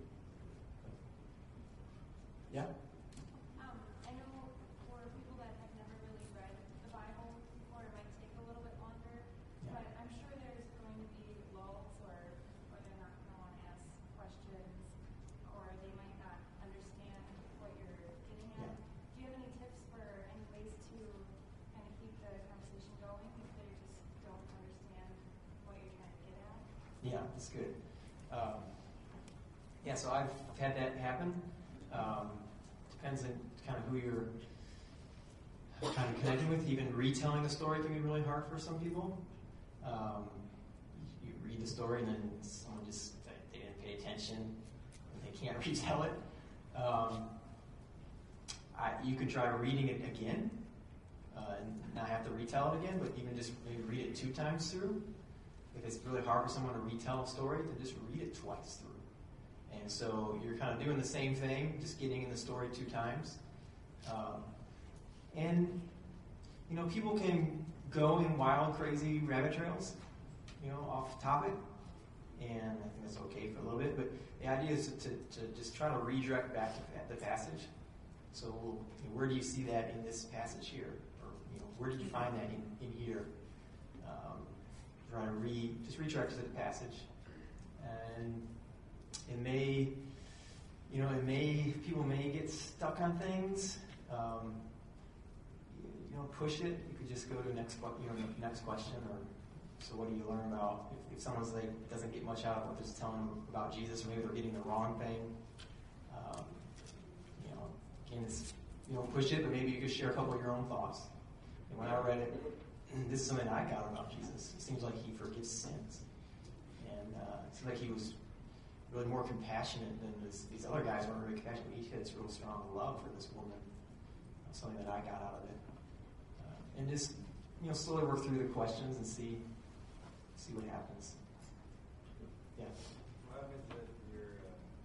Yeah? Um, I know for people that have never really read the Bible before, it might take a little bit longer. Yeah. But I'm sure there's going to be lulls or, or they're not going to want to ask questions or they might not understand what you're getting at. Yeah. Do you have any tips for any ways to kind of keep the conversation going if they just don't understand what you're trying to get at? Yeah, that's good. Um, yeah, so I've, I've had that happen. Um, depends on kind of who you're kind of connecting with. Even retelling a story can be really hard for some people. Um, you read the story and then someone just, they didn't pay attention and they can't retell it. Um, I, you could try reading it again uh, and not have to retell it again, but even just maybe read it two times through. If it's really hard for someone to retell a story, to just read it twice through. And so you're kind of doing the same thing, just getting in the story two times. Um, and, you know, people can go in wild, crazy rabbit trails, you know, off topic. And I think that's okay for a little bit. But the idea is to, to just try to redirect back to the passage. So we'll, you know, where do you see that in this passage here? Or, you know, where did you find that in, in here? Um, try to re, just redirect to the passage. And it may, you know, it may, people may get stuck on things. Um, you, you know, push it. You could just go to the next, you know, the next question. Or so, what do you learn about? If, if someone's like doesn't get much out of what they're just telling them about Jesus, or maybe they're getting the wrong thing. Um, you know, again, it's, you know, push it, but maybe you could share a couple of your own thoughts. And when I read it, this is something I got about Jesus. It seems like he forgives sins, and uh, it seems like he was really more compassionate than this, these other guys weren't really compassionate. He had this real strong love for this woman. That's something that I got out of it. Uh, and just, you know, slowly work through the questions and see see what happens. Yeah. What happens if you're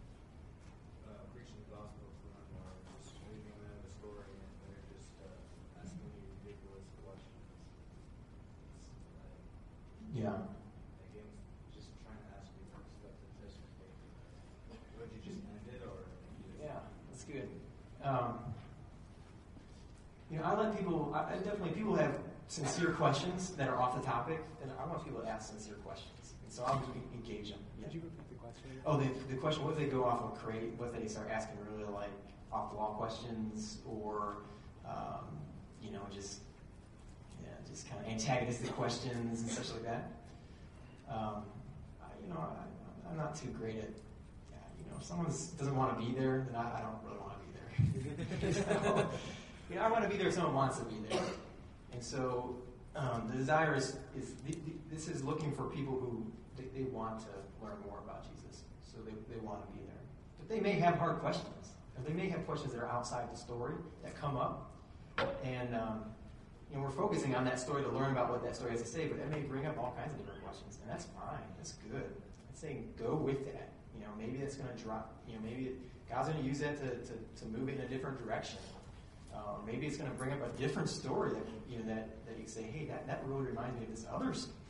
uh, uh, preaching the gospel to them, or just leaving them a story and they're just uh, asking you ridiculous questions? It's like, Yeah. again, just trying to ask you for stuff that just would you just end it, or you just Yeah, that's good. Um, you know, I let people, I, I definitely, people have sincere questions that are off the topic, and I want people to ask sincere questions. And so I'll engage them. Yeah. Could you repeat the question? Oh, the, the question, what if they go off of crazy, what if they start asking really like off-the-wall questions, or, um, you know, just, yeah, just kind of antagonistic questions and such like that. Um, I, you know, I, I'm not too great at, yeah, you know, if someone doesn't want to be there, then I, I don't really want to be there. So, you know, I want to be there if someone wants to be there. And so um, the desire is, is the, the, this is looking for people who, they, they want to learn more about Jesus. So they, they want to be there. But they may have hard questions. Or they may have questions that are outside the story that come up. And, um, you know, we're focusing on that story to learn about what that story has to say, but that may bring up all kinds of different questions. And that's fine. That's good. I'm saying go with that. You know, maybe that's going to drop, you know, maybe God's going to use that to, to, to move it in a different direction. Uh, maybe it's going to bring up a different story that, you know, that, that you say, hey, that, that really reminds me of this other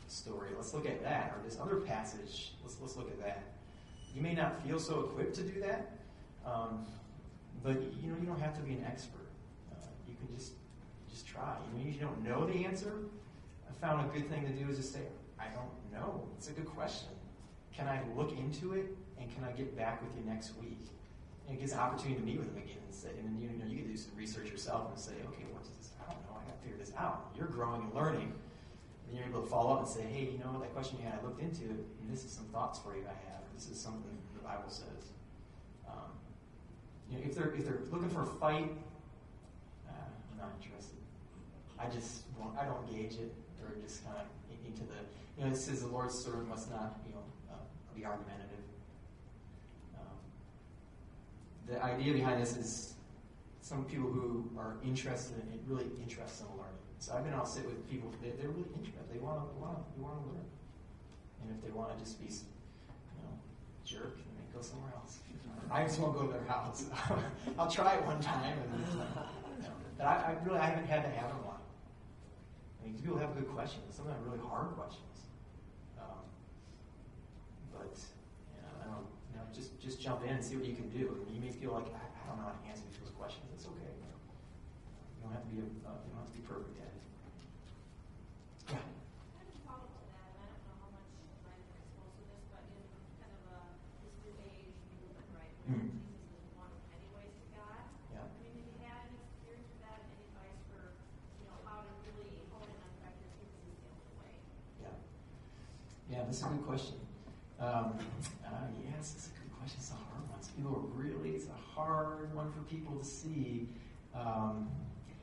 story. Let's look at that. Or this other passage, let's, let's look at that. You may not feel so equipped to do that, um, but you know you don't have to be an expert. Uh, you can just just try. You know, you don't know the answer. I found a good thing to do is just say, I don't know. It's a good question. Can I look into it, and can I get back with you next week? And it gives an opportunity to meet with them again and say, and then you know you can do some research yourself and say, okay, what is this? I don't know. I got to figure this out. You're growing and learning, and you're able to follow up and say, hey, you know that question you had, I looked into it, and this is some thoughts for you I have. Or this is something the Bible says. Um, you know, if they're if they're looking for a fight, uh, I'm not interested. I just won't, I don't gauge it, or just kind of into the, you know, it says the Lord's servant must not, you know, uh, be argumentative. Um, the idea behind this is some people who are interested in it, really interested in learning. So I've been out sit with people, they, they're really interested. They want to want to they want to learn. And if they want to just be, you know, jerk, then they go somewhere else. I just won't go to their house. I'll try it one time, and you know, but I, I really I haven't had to have it a lot. I mean, people have good questions. Some of them are really hard questions. Um, but you know, I don't you know, just just jump in and see what you can do. I mean, you may feel like I, I don't know how to answer people's questions. It's okay. You don't have to be a, uh, you don't have to be perfect at it. Yeah. Kind of follow up to that, and I don't know how much I've been exposed to this, but in kind of a this new age movement, right, where Mm. Jesus is one anyways to God. Yeah. I mean, have you had any experience with that, and any advice for, you know, how to really hone in on the fact that Jesus is the only way? Yeah. Yeah, this is a good question. Um, uh, yes, it's a good question. It's a hard one. People are really, it's a hard one for people to see. Um,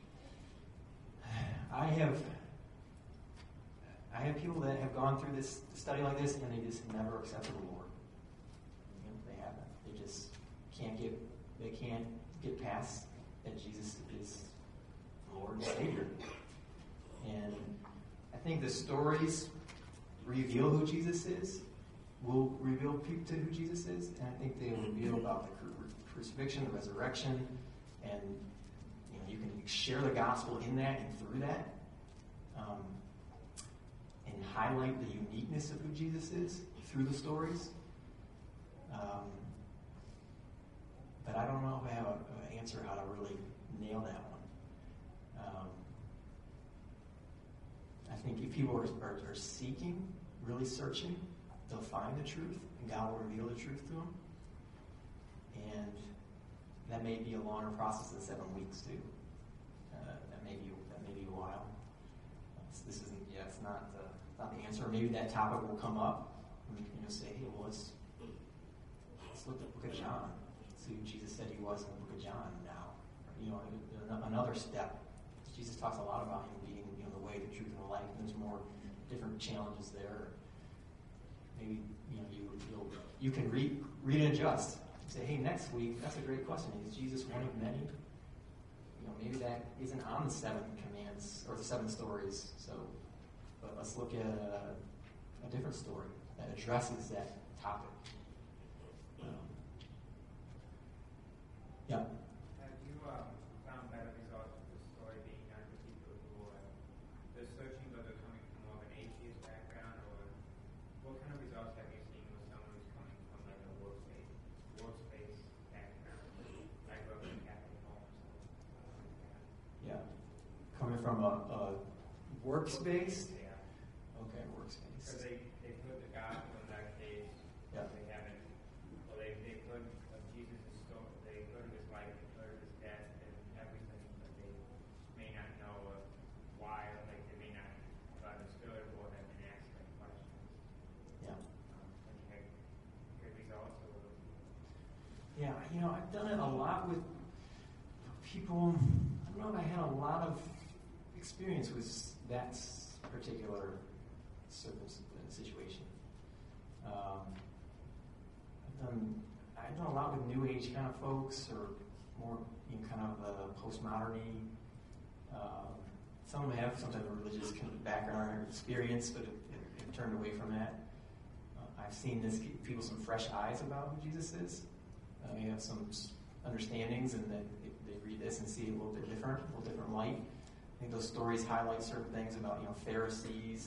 I have, I have people that have gone through this study like this, and they just never accepted the Lord. You know, they haven't. They just can't get, they can't get past that Jesus is Lord and Savior. And I think the stories reveal who Jesus is, will reveal people to who Jesus is, and I think they reveal about the cru- crucifixion, the resurrection, and you know you can share the gospel in that and through that, um, and highlight the uniqueness of who Jesus is through the stories. Um, but I don't know if I have an answer how to really nail that one. Um, I think if people are, are, are seeking, really searching, they'll find the truth, and God will reveal the truth to them. And that may be a longer process than seven weeks too. Uh, that may be that may be a while. It's, this isn't yeah, it's not the not the answer. Maybe that topic will come up, and you'll say, hey, well, let's let's look at the book of John. See who Jesus said he was in the book of John now. You know, another step. Jesus talks a lot about him being, you know, the way, the truth, and the life. And there's more different challenges there. Maybe you know you you'll, you can read read and adjust. Say, hey, next week, that's a great question. Is Jesus one of many? You know, maybe that isn't on the seven commands or the seven stories. So, but let's look at a, a different story that addresses that topic. Um, yeah. Have you um, found better results with the story being done to people who are they're searching, but they're coming from more of an atheist background, or what kind of results have you seen with someone who's coming from like a workspace, workspace background, like Roman Catholic home or something like that? Yeah. Coming from a, a works-based? Yeah. Okay, Because works-based. they, they've heard the gospel in that case, Yeah. they haven't, well, they, they've heard of Jesus' story, they heard of his life, they've heard of his death and everything, but they may not know of why, like they may not have understood or have been asked like questions. Yeah. Um, and you had good results or Yeah, you know, I've done it a lot with people. I don't know if I had a lot of experience with that particular circum- situation. Um, I've done I've done a lot with New Age kind of folks, or more you know, kind of uh, postmoderny. Um, some of them have some type of religious kind of background or experience, but have, have, have turned away from that. Uh, I've seen this give people some fresh eyes about who Jesus is. Uh, they have some s- understandings, and then they, they read this and see it a little bit different, a little different light. I think those stories highlight certain things about you know Pharisees and you know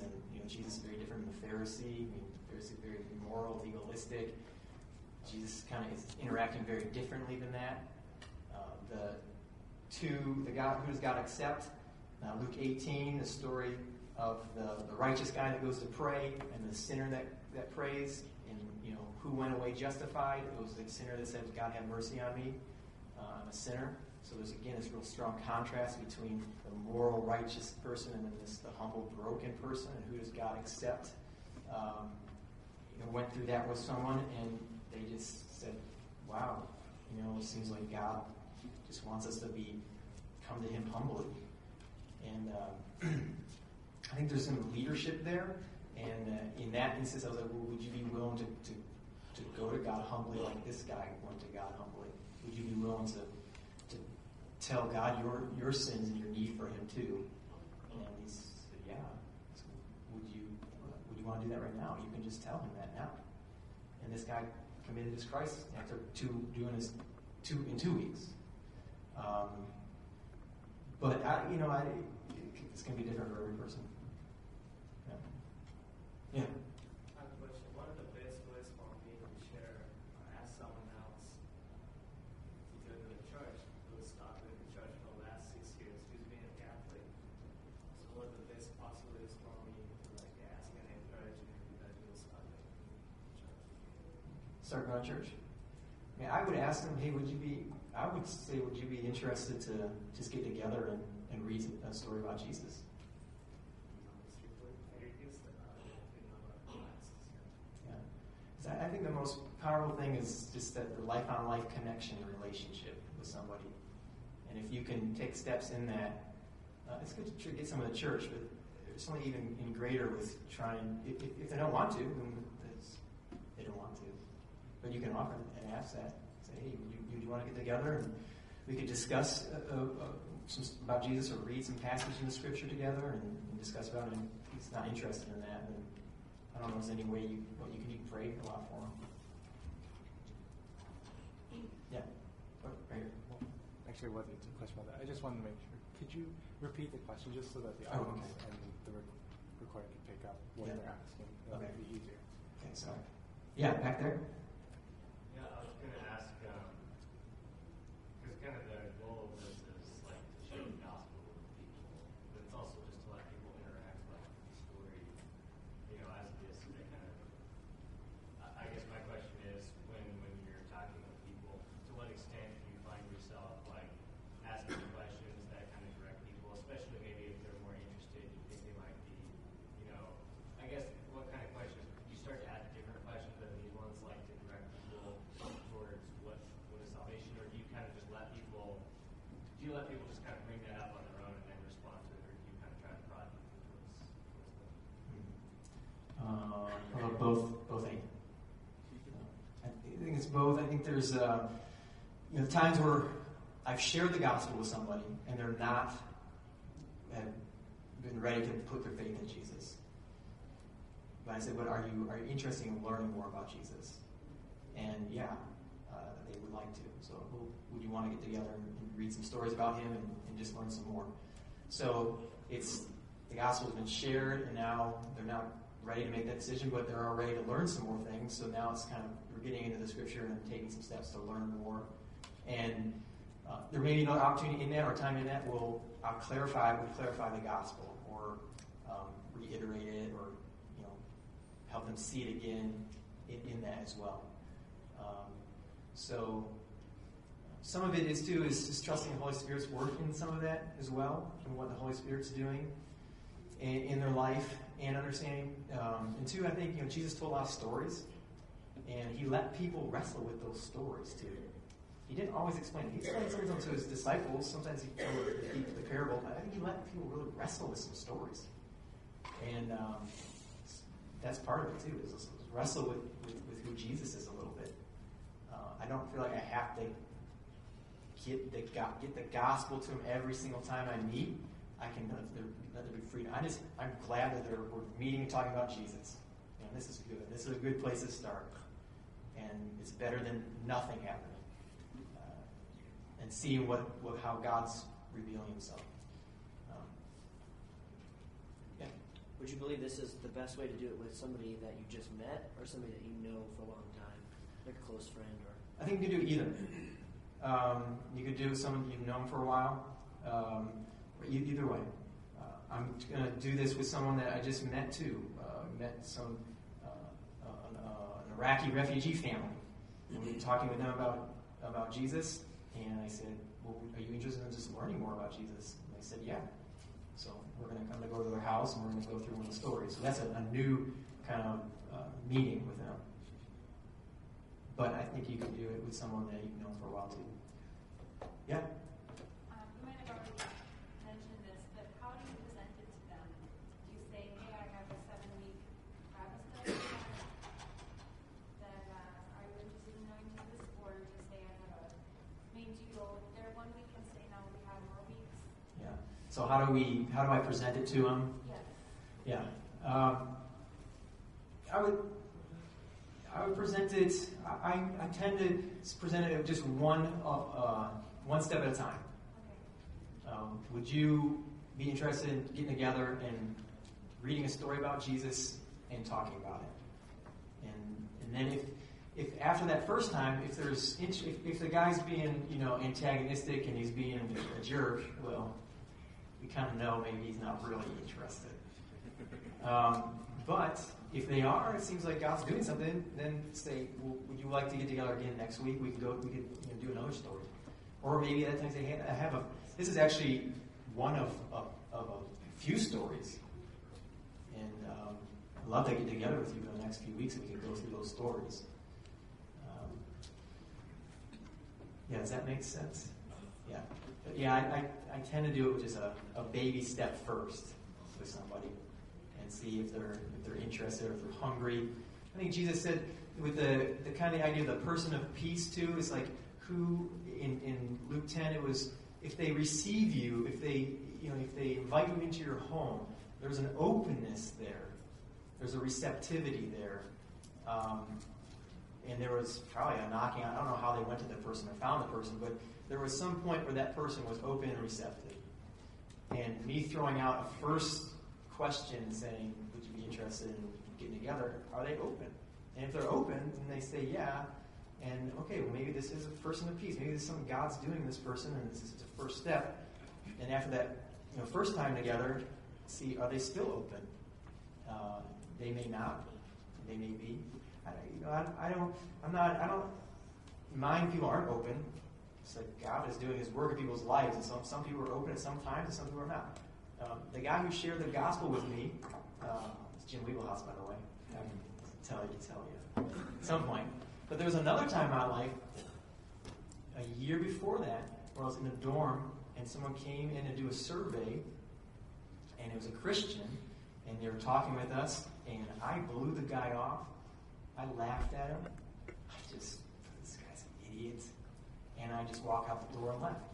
Jesus is very different than the Pharisee. I mean, the Pharisee is very immoral, legalistic. Jesus kind of is interacting very differently than that. Uh, the two, the God, who does God accept? Uh, Luke eighteen, the story of the, the righteous guy that goes to pray and the sinner that, that prays, and you know who went away justified. It was the sinner that said, "God have mercy on me, uh, I'm a sinner." So there's again this real strong contrast between the moral, righteous person and then this the humble, broken person, and who does God accept? Um, you know, went through that with someone, and they just said, "Wow, you know, it seems like God just wants us to be come to Him humbly." And uh, I think there's some leadership there. And uh, in that instance, I was like, well, would you be willing to, to, to go to God humbly like this guy went to God humbly? Would you be willing to, to tell God your, your sins and your need for Him too? And he said, yeah. So would you would you want to do that right now? You can just tell Him that now. And this guy committed his Christ after two doing his two in two weeks. Um, but I, you know, I, it's going to be different for every person. Yeah. Yeah. I have a question. What are the best ways for me to share or ask someone else to go to the church who started in the church for the last six years, who's been a Catholic? So what are the best possibilities for me to like ask and encourage him that he'll start in the church? Start going to church? I mean, I would ask them, hey, would you be, I would say, would you be interested to just get together and, and read a story about Jesus? Yeah. I think the most powerful thing is just that the life-on-life connection relationship with somebody. And if you can take steps in that, uh, it's good to get some of the church, but it's only even in greater with trying, if, if they don't want to, then it's, they don't want to. But you can offer and ask that. Say, hey, you, you, you want to get together and we could discuss uh, uh, some, about Jesus or read some passage in the Scripture together and, and discuss about it. And if he's not interested in that, then I don't know if there's any way you, what you can, you can pray a lot for him. Yeah. Oh, right here. Actually, it wasn't a question about that. I just wanted to make sure. Could you repeat the question just so that the Oh, audience okay. and the rec- recorder can pick up what Yeah. they're asking? That Okay. would be easier. Okay, sorry. Yeah, back there. Yeah, I was going to ask, because kind of the goal of this is like to share the gospel with people, but it's also just to let people interact like the story, you know, as it is. So they kind of, I I guess my question is, when when you're talking with people, to what extent do you find yourself like asking questions that kind of direct people, especially maybe if they're more interested, you think they might be, you know, I guess what kind of questions, you start to ask different questions than these ones like to direct people towards what what is salvation, or do you kind of just let people, do you let people just kind of bring that up on their own and then respond to it, or do you kind of try to prod people towards, towards them? Uh, well, both, both. I, I think it's both. I think there's, uh, you know, times where I've shared the gospel with somebody and they're not, have been ready to put their faith in Jesus. But I said, "But are you are you interested in learning more about Jesus?" And yeah, uh, they would like to. So, well, would you want to get together and, and read some stories about him and, and just learn some more? So it's the gospel has been shared, and now they're not ready to make that decision, but they're all ready to learn some more things. So now it's kind of we're getting into the Scripture and taking some steps to learn more. And uh, there may be another opportunity in that or time in that. We'll I'll clarify. We'll clarify the gospel or um, reiterate it or you know help them see it again in, in that as well. Um, so some of it is too is just trusting the Holy Spirit's work in some of that as well, and what the Holy Spirit's doing in, in their life and understanding. Um, and two, I think you know Jesus told a lot of stories, and he let people wrestle with those stories too. He didn't always explain it. He explained some of them to his disciples. Sometimes he told the, the parable. But I think he let people really wrestle with some stories, and um, that's part of it too. Is, is wrestle with, with, with who Jesus is a little bit. Uh, I don't feel like I have to get the get the gospel to them every single time I meet. I can let there, let there be freedom. I just I'm glad that they're we're meeting and talking about Jesus. And this is good. This is a good place to start, and it's better than nothing happening. Uh, and seeing what, what how God's revealing Himself. Um, yeah. would you believe this is the best way to do it with somebody that you just met or somebody that you know for a long time, like a close friend? Or I think you could do either. Um, you could do it with someone you've known for a while, um, or e- either way. Uh, I'm going to do this with someone that I just met too. Uh, met some uh, an, uh, an Iraqi refugee family, and we were talking with them about about Jesus. And I said, "Well, are you interested in just learning more about Jesus?" And they said, "Yeah." So we're going to kind of go to their house and we're going to go through one of the stories. So that's a, a new kind of uh, meeting with them. But I think you could do it with someone that you've known for a while too. Yeah. Um, you might have already mentioned this, but how do you present it to them? Do you say, "Hey, I have a seven-week Bible study. Then uh, are you interested in knowing Jesus?" Or just say, "I have a." I mean, do you go there one week and say, "No, we have more weeks"? Yeah. So how do we? How do I present it to them? Yes. Yeah. Um, I would. I would present it. I, I tend to present it just one uh, one step at a time. Okay. Um, would you be interested in getting together and reading a story about Jesus and talking about it? And and then if if after that first time, if there's if, if the guy's being you know antagonistic and he's being a jerk, well, we kind of know maybe he's not really interested. Um, but if they are, it seems like God's doing something. Then say, well, would you like to get together again next week? We can go. We could you know, do another story, or maybe at times say, hey, I have a. This is actually one of of, of a few stories, and um, I'd love to get together with you for the next few weeks and we can go through those stories. Um, yeah, does that make sense? Yeah, but yeah. I, I, I tend to do it with just a, a baby step first with somebody. See if they're if they're interested or if they're hungry. I think Jesus said with the, the kind of idea of the person of peace too is like who in, in Luke ten it was if they receive you, if they you know if they invite you into your home, there's an openness there, there's a receptivity there, um, and there was probably a knocking. I don't know how they went to the person or found the person, but there was some point where that person was open and receptive. And me throwing out a first question saying, would you be interested in getting together? Are they open? And if they're open, then they say yeah. And okay, well maybe this is a person of peace. Maybe this is something God's doing in this person, and this is the first step. And after that, you know, first time together, see are they still open? Uh, they may not. They may be. I, you know, I, I don't. I'm not. I don't mind people aren't open. It's like God is doing His work in people's lives, and some some people are open at some times, and some people are not. Um, the guy who shared the gospel with me, uh, it's Jim Weeblehouse, by the way. I can tell you, tell you at some point. But there was another time in my life, a year before that, where I was in a dorm, and someone came in to do a survey, and it was a Christian, and they were talking with us, and I blew the guy off. I laughed at him. I just, this guy's an idiot. And I just walked out the door and left.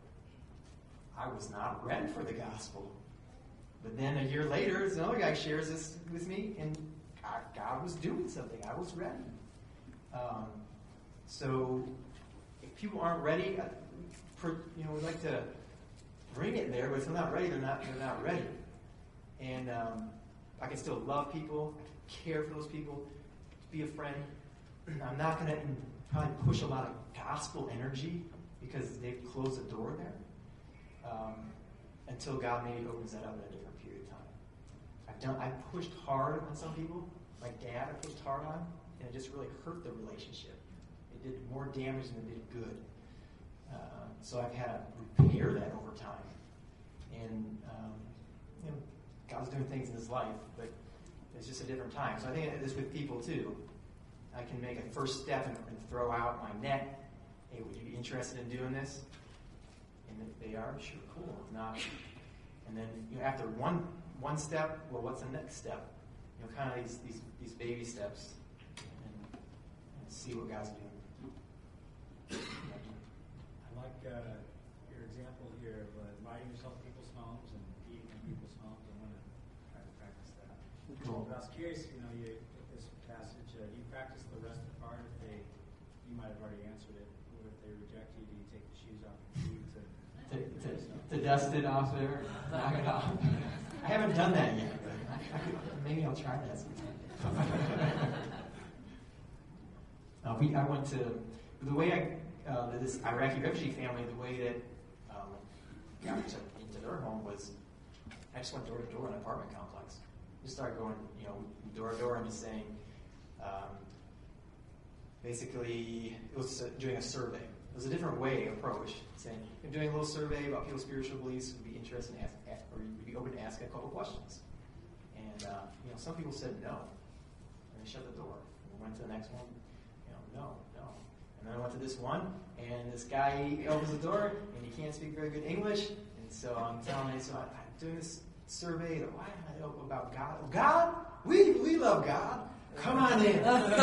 I was not ready for the gospel. But then a year later, another guy shares this with me, and God, God was doing something. I was ready. Um, so if people aren't ready, I, per, you know, we'd like to bring it there, but if they're not ready, they're not, they're not ready. And um, I can still love people, I can care for those people, be a friend. I'm not going to probably push a lot of gospel energy because they've closed the door there. Um, until God maybe opens that up in a different period of time. I've done. I pushed hard on some people. My dad, I pushed hard on, and it just really hurt the relationship. It did more damage than it did good. Uh, so I've had to repair that over time. And um, you know, God's doing things in His life, but it's just a different time. So I think this with people too. I can make a first step and, and throw out my net. Hey, would you be interested in doing this? And if they are, sure, cool. If not, and then you know, after one one step, well, what's the next step? You know, kind of these these, these baby steps, and, and see what God's doing. I like uh, your example here of uh, inviting yourself to people's homes and eating in people's homes. I want to try to practice that. Cool. But I was curious, you know, you, with this passage, uh, you practice the rested part. If they, you might have already answered it. Or if they reject you, do you take the shoes off your feet? To, To, to, to dust it off there, knock it off. I haven't done that yet, but I, I could, maybe I'll try that sometime. uh, we, I went to, the way I, uh, this Iraqi refugee family, the way that um, got into, into their home was, I just went door to door in an apartment complex. Just started going, you know, door to door and just saying, um, basically, it was uh, doing a survey. It was a different way approach, saying, you're doing a little survey about people's spiritual beliefs, would be interested in ask, ask, or you'd be open to asking a couple questions. And, uh, you know, some people said no, and they shut the door. And we went to the next one, you know, no, no. And then I went to this one, and this guy he opens the door, and he can't speak very good English, and so I'm telling him, so I, I'm doing this survey, why did I know about God? God? We, we love God. Come on in.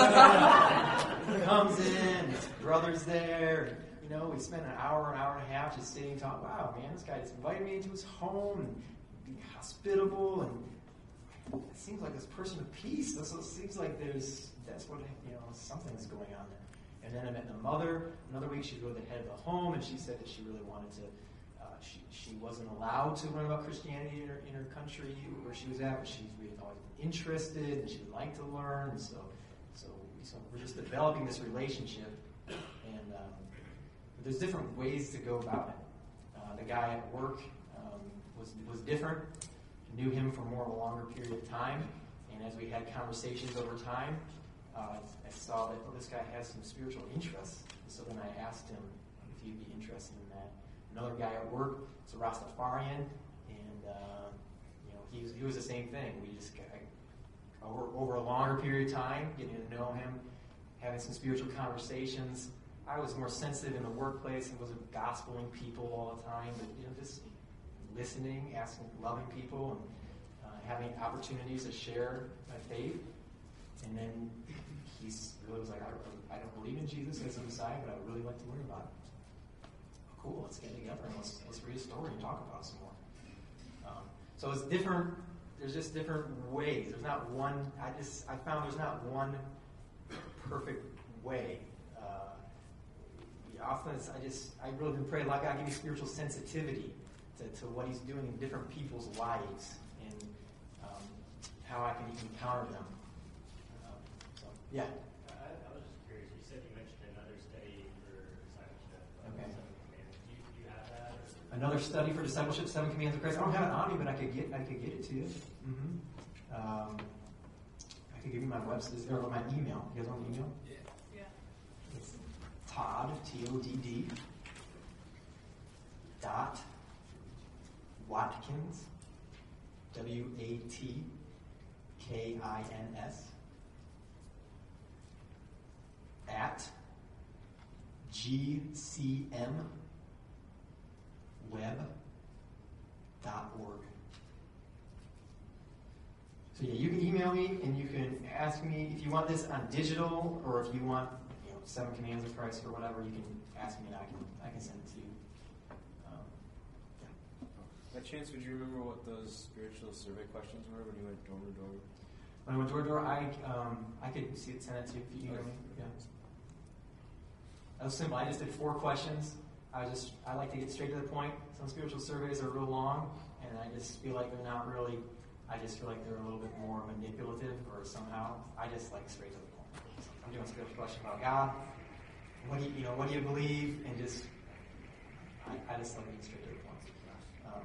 He comes in, his brother's there. And, you know, we spent an hour, an hour and a half just sitting and talking. Wow, man, this guy just invited me into his home and being hospitable. And it seems like this person of peace. This it seems like there's, that's what, you know, something's going on there. And then I met the mother. Another week, she'd go to the head of the home, and she said that she really wanted to, uh, she, she wasn't allowed to learn about Christianity in her, in her country where she was at, but she's really always been interested, and she would like to learn. And so, so, so we're just developing this relationship, and um, there's different ways to go about it. Uh, the guy at work um, was was different. Knew him for more of a longer period of time, and as we had conversations over time, uh, I saw that, oh, this guy has some spiritual interests. So then I asked him if he'd be interested in that. Another guy at work was a Rastafarian, and uh, you know he was, he was the same thing. We just got, over over a longer period of time, getting to know him, having some spiritual conversations. I was more sensitive in the workplace and wasn't gospeling people all the time, but you know, just listening, asking, loving people, and uh, having opportunities to share my faith. And then he really was like, I, I don't believe in Jesus as a Messiah, but I would really like to learn about it. Cool, let's get together and let's let's read a story and talk about it some more. Um, so it's different. There's just different ways. There's not one. I just I found there's not one perfect way. Often it's, I just, I really been praying, like God, give me spiritual sensitivity to, to what He's doing in different people's lives and um, how I can encounter them. Um, so, yeah. I, I was just curious. You said you mentioned another study for discipleship. Uh, Okay. Seven Commands. Do you, do you have that? Or? Another study for discipleship, Seven Commands of Christ. I don't have it on me, but I could get, I could get it to you. Mm-hmm. Um, I could give you my website or my email. You guys want the email? Todd, T O D D, dot, Watkins, W A T K I N S, at G C M web dot org. So yeah, you can email me and you can ask me if you want this on digital or if you want Seven Commands of Christ or whatever, you can ask me and I can I can send it to you. Um, yeah. By chance, would you remember what those spiritual survey questions were when you went door to door? When I went door to door, I um, I could see it, send it to you if you email me. Yeah. That was simple. I just did four questions. I just I like to get straight to the point. Some spiritual surveys are real long, and I just feel like they're not really. I just feel like they're a little bit more manipulative or somehow. I just like straight to the point. I'm doing a spiritual question about God. What do you, you know? What do you believe? And just, I, I just like to get straight to the point. Um,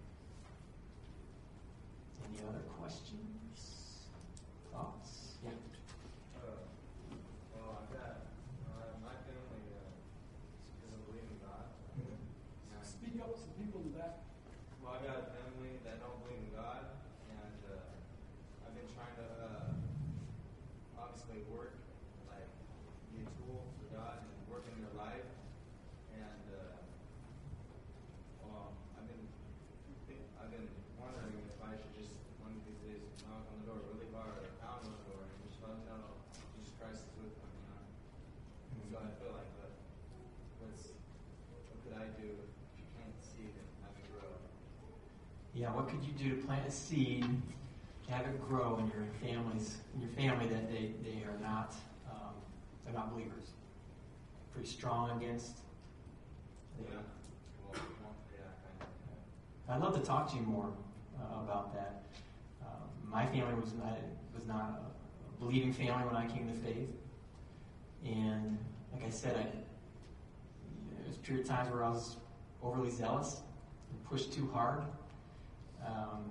any other questions? Thoughts? Yeah. Uh, well, I've got uh, my family uh, doesn't believe in God. Mm-hmm. Speak up so people in the back. Well, I got a family that don't believe in God, and uh, I've been trying to uh, obviously work. Be a tool for God and work in their life, and uh, well, I've been I've been wondering if I should just one of these days knock on the door really hard or pound on the door and just let them know Jesus Christ is with them. You know, mm-hmm. So I feel like, but what's what could I do if you can't see it and have it grow? Yeah, what could you do to plant a seed, to have it grow in your families, in your family that they, they are not. They're not believers. Pretty strong against. Yeah. Well, yeah, kind of. I'd love to talk to you more. uh, about that. Um, my family was not was not a believing family when I came to faith, and like I said, I you know, there was a period of times where I was overly zealous and pushed too hard. Um,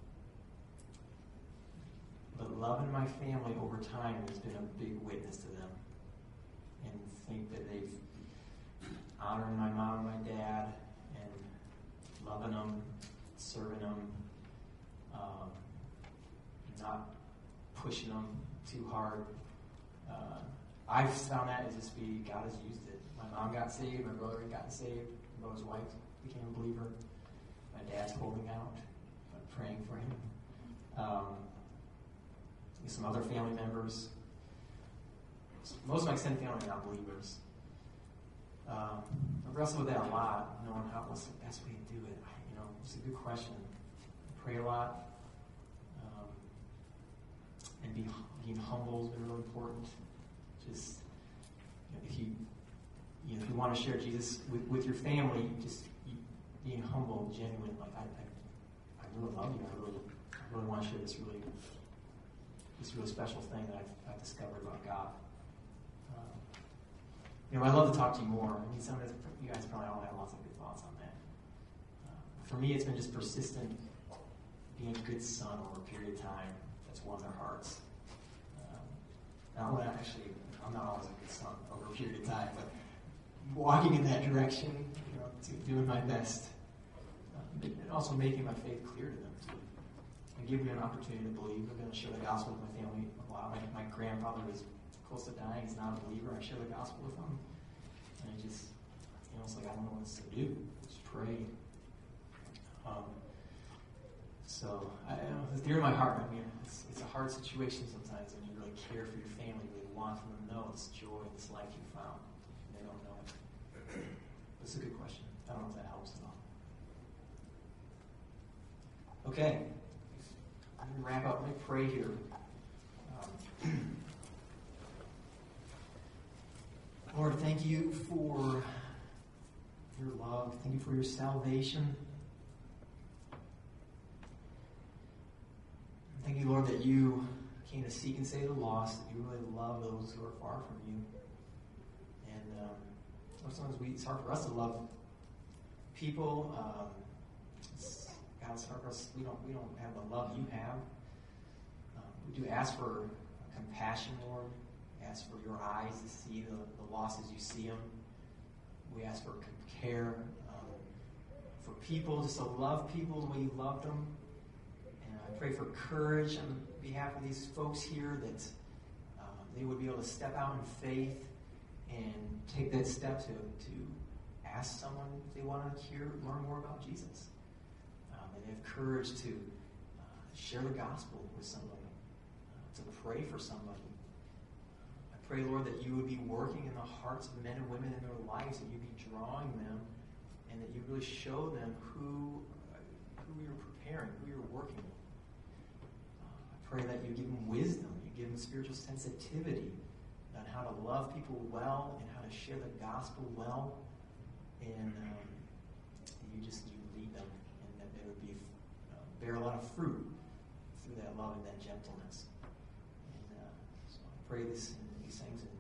but loving my family over time has been a big witness to them, and think that they've honoring my mom and my dad, and loving them, serving them, um, not pushing them too hard. Uh, I've found that to just be, God has used it. My mom got saved, my brother had gotten saved, my brother's wife became a believer. My dad's holding out, I'm praying for him. Um, some other family members. Most of my extended family are not believers. Um, I wrestle with that a lot, knowing how what's the best way to do it. I, you know, it's a good question. I pray a lot, um, and be, being humble has been really important. Just you know, if you, you know, if you want to share Jesus with, with your family, just you, being humble, genuine. Like I, I, I really love you. I really, I really want to share this really, this really special thing that I've, I've discovered about God. Um, You know, I'd love to talk to you more. I mean, some of this, you guys probably all have lots of good thoughts on that. Uh, for me, it's been just persistent, being a good son over a period of time that's won their hearts. Um, not when I actually, I'm not always a good son over a period of time, but walking in that direction, you know, to doing my best, uh, and also making my faith clear to them too. And giving them an opportunity to believe. We're going to share the gospel with my family a lot. My, my grandfather was close to dying. He's not a believer. I share the gospel with him. And I just, you know, it's like, I don't know what else to do. Just pray. Um, so, I, I know, it's dear to my heart. I mean, it's, it's a hard situation sometimes when you really care for your family. You really want them to know this joy, this life you found. They don't know it. It's a good question. I don't know if that helps at all. Okay. I'm going to wrap up. Let me pray here. Um, Lord, thank you for your love. Thank you for your salvation. Thank you, Lord, that you came to seek and save the lost, that you really love those who are far from you. And um, sometimes we, it's hard for us to love people. Um, it's, God, it's hard for us. We don't, we don't have the love you have. Um, we do ask for compassion, Lord. Ask for your eyes to see the, the lost as you see them. We ask for care um, for people, just to love people the way you loved them. And I pray for courage on behalf of these folks here, that uh, they would be able to step out in faith and take that step to, to ask someone if they want to hear, learn more about Jesus. Um, and they have courage to uh, share the gospel with somebody, uh, to pray for somebody. Pray, Lord, that you would be working in the hearts of men and women in their lives, that you'd be drawing them, and that you really show them who, who you're preparing, who you're working with. Uh, I pray that you give them wisdom, you give them spiritual sensitivity on how to love people well and how to share the gospel well, and um, you just you lead them, and that they would be uh, bear a lot of fruit through that love and that gentleness. And uh, so I pray this in these things in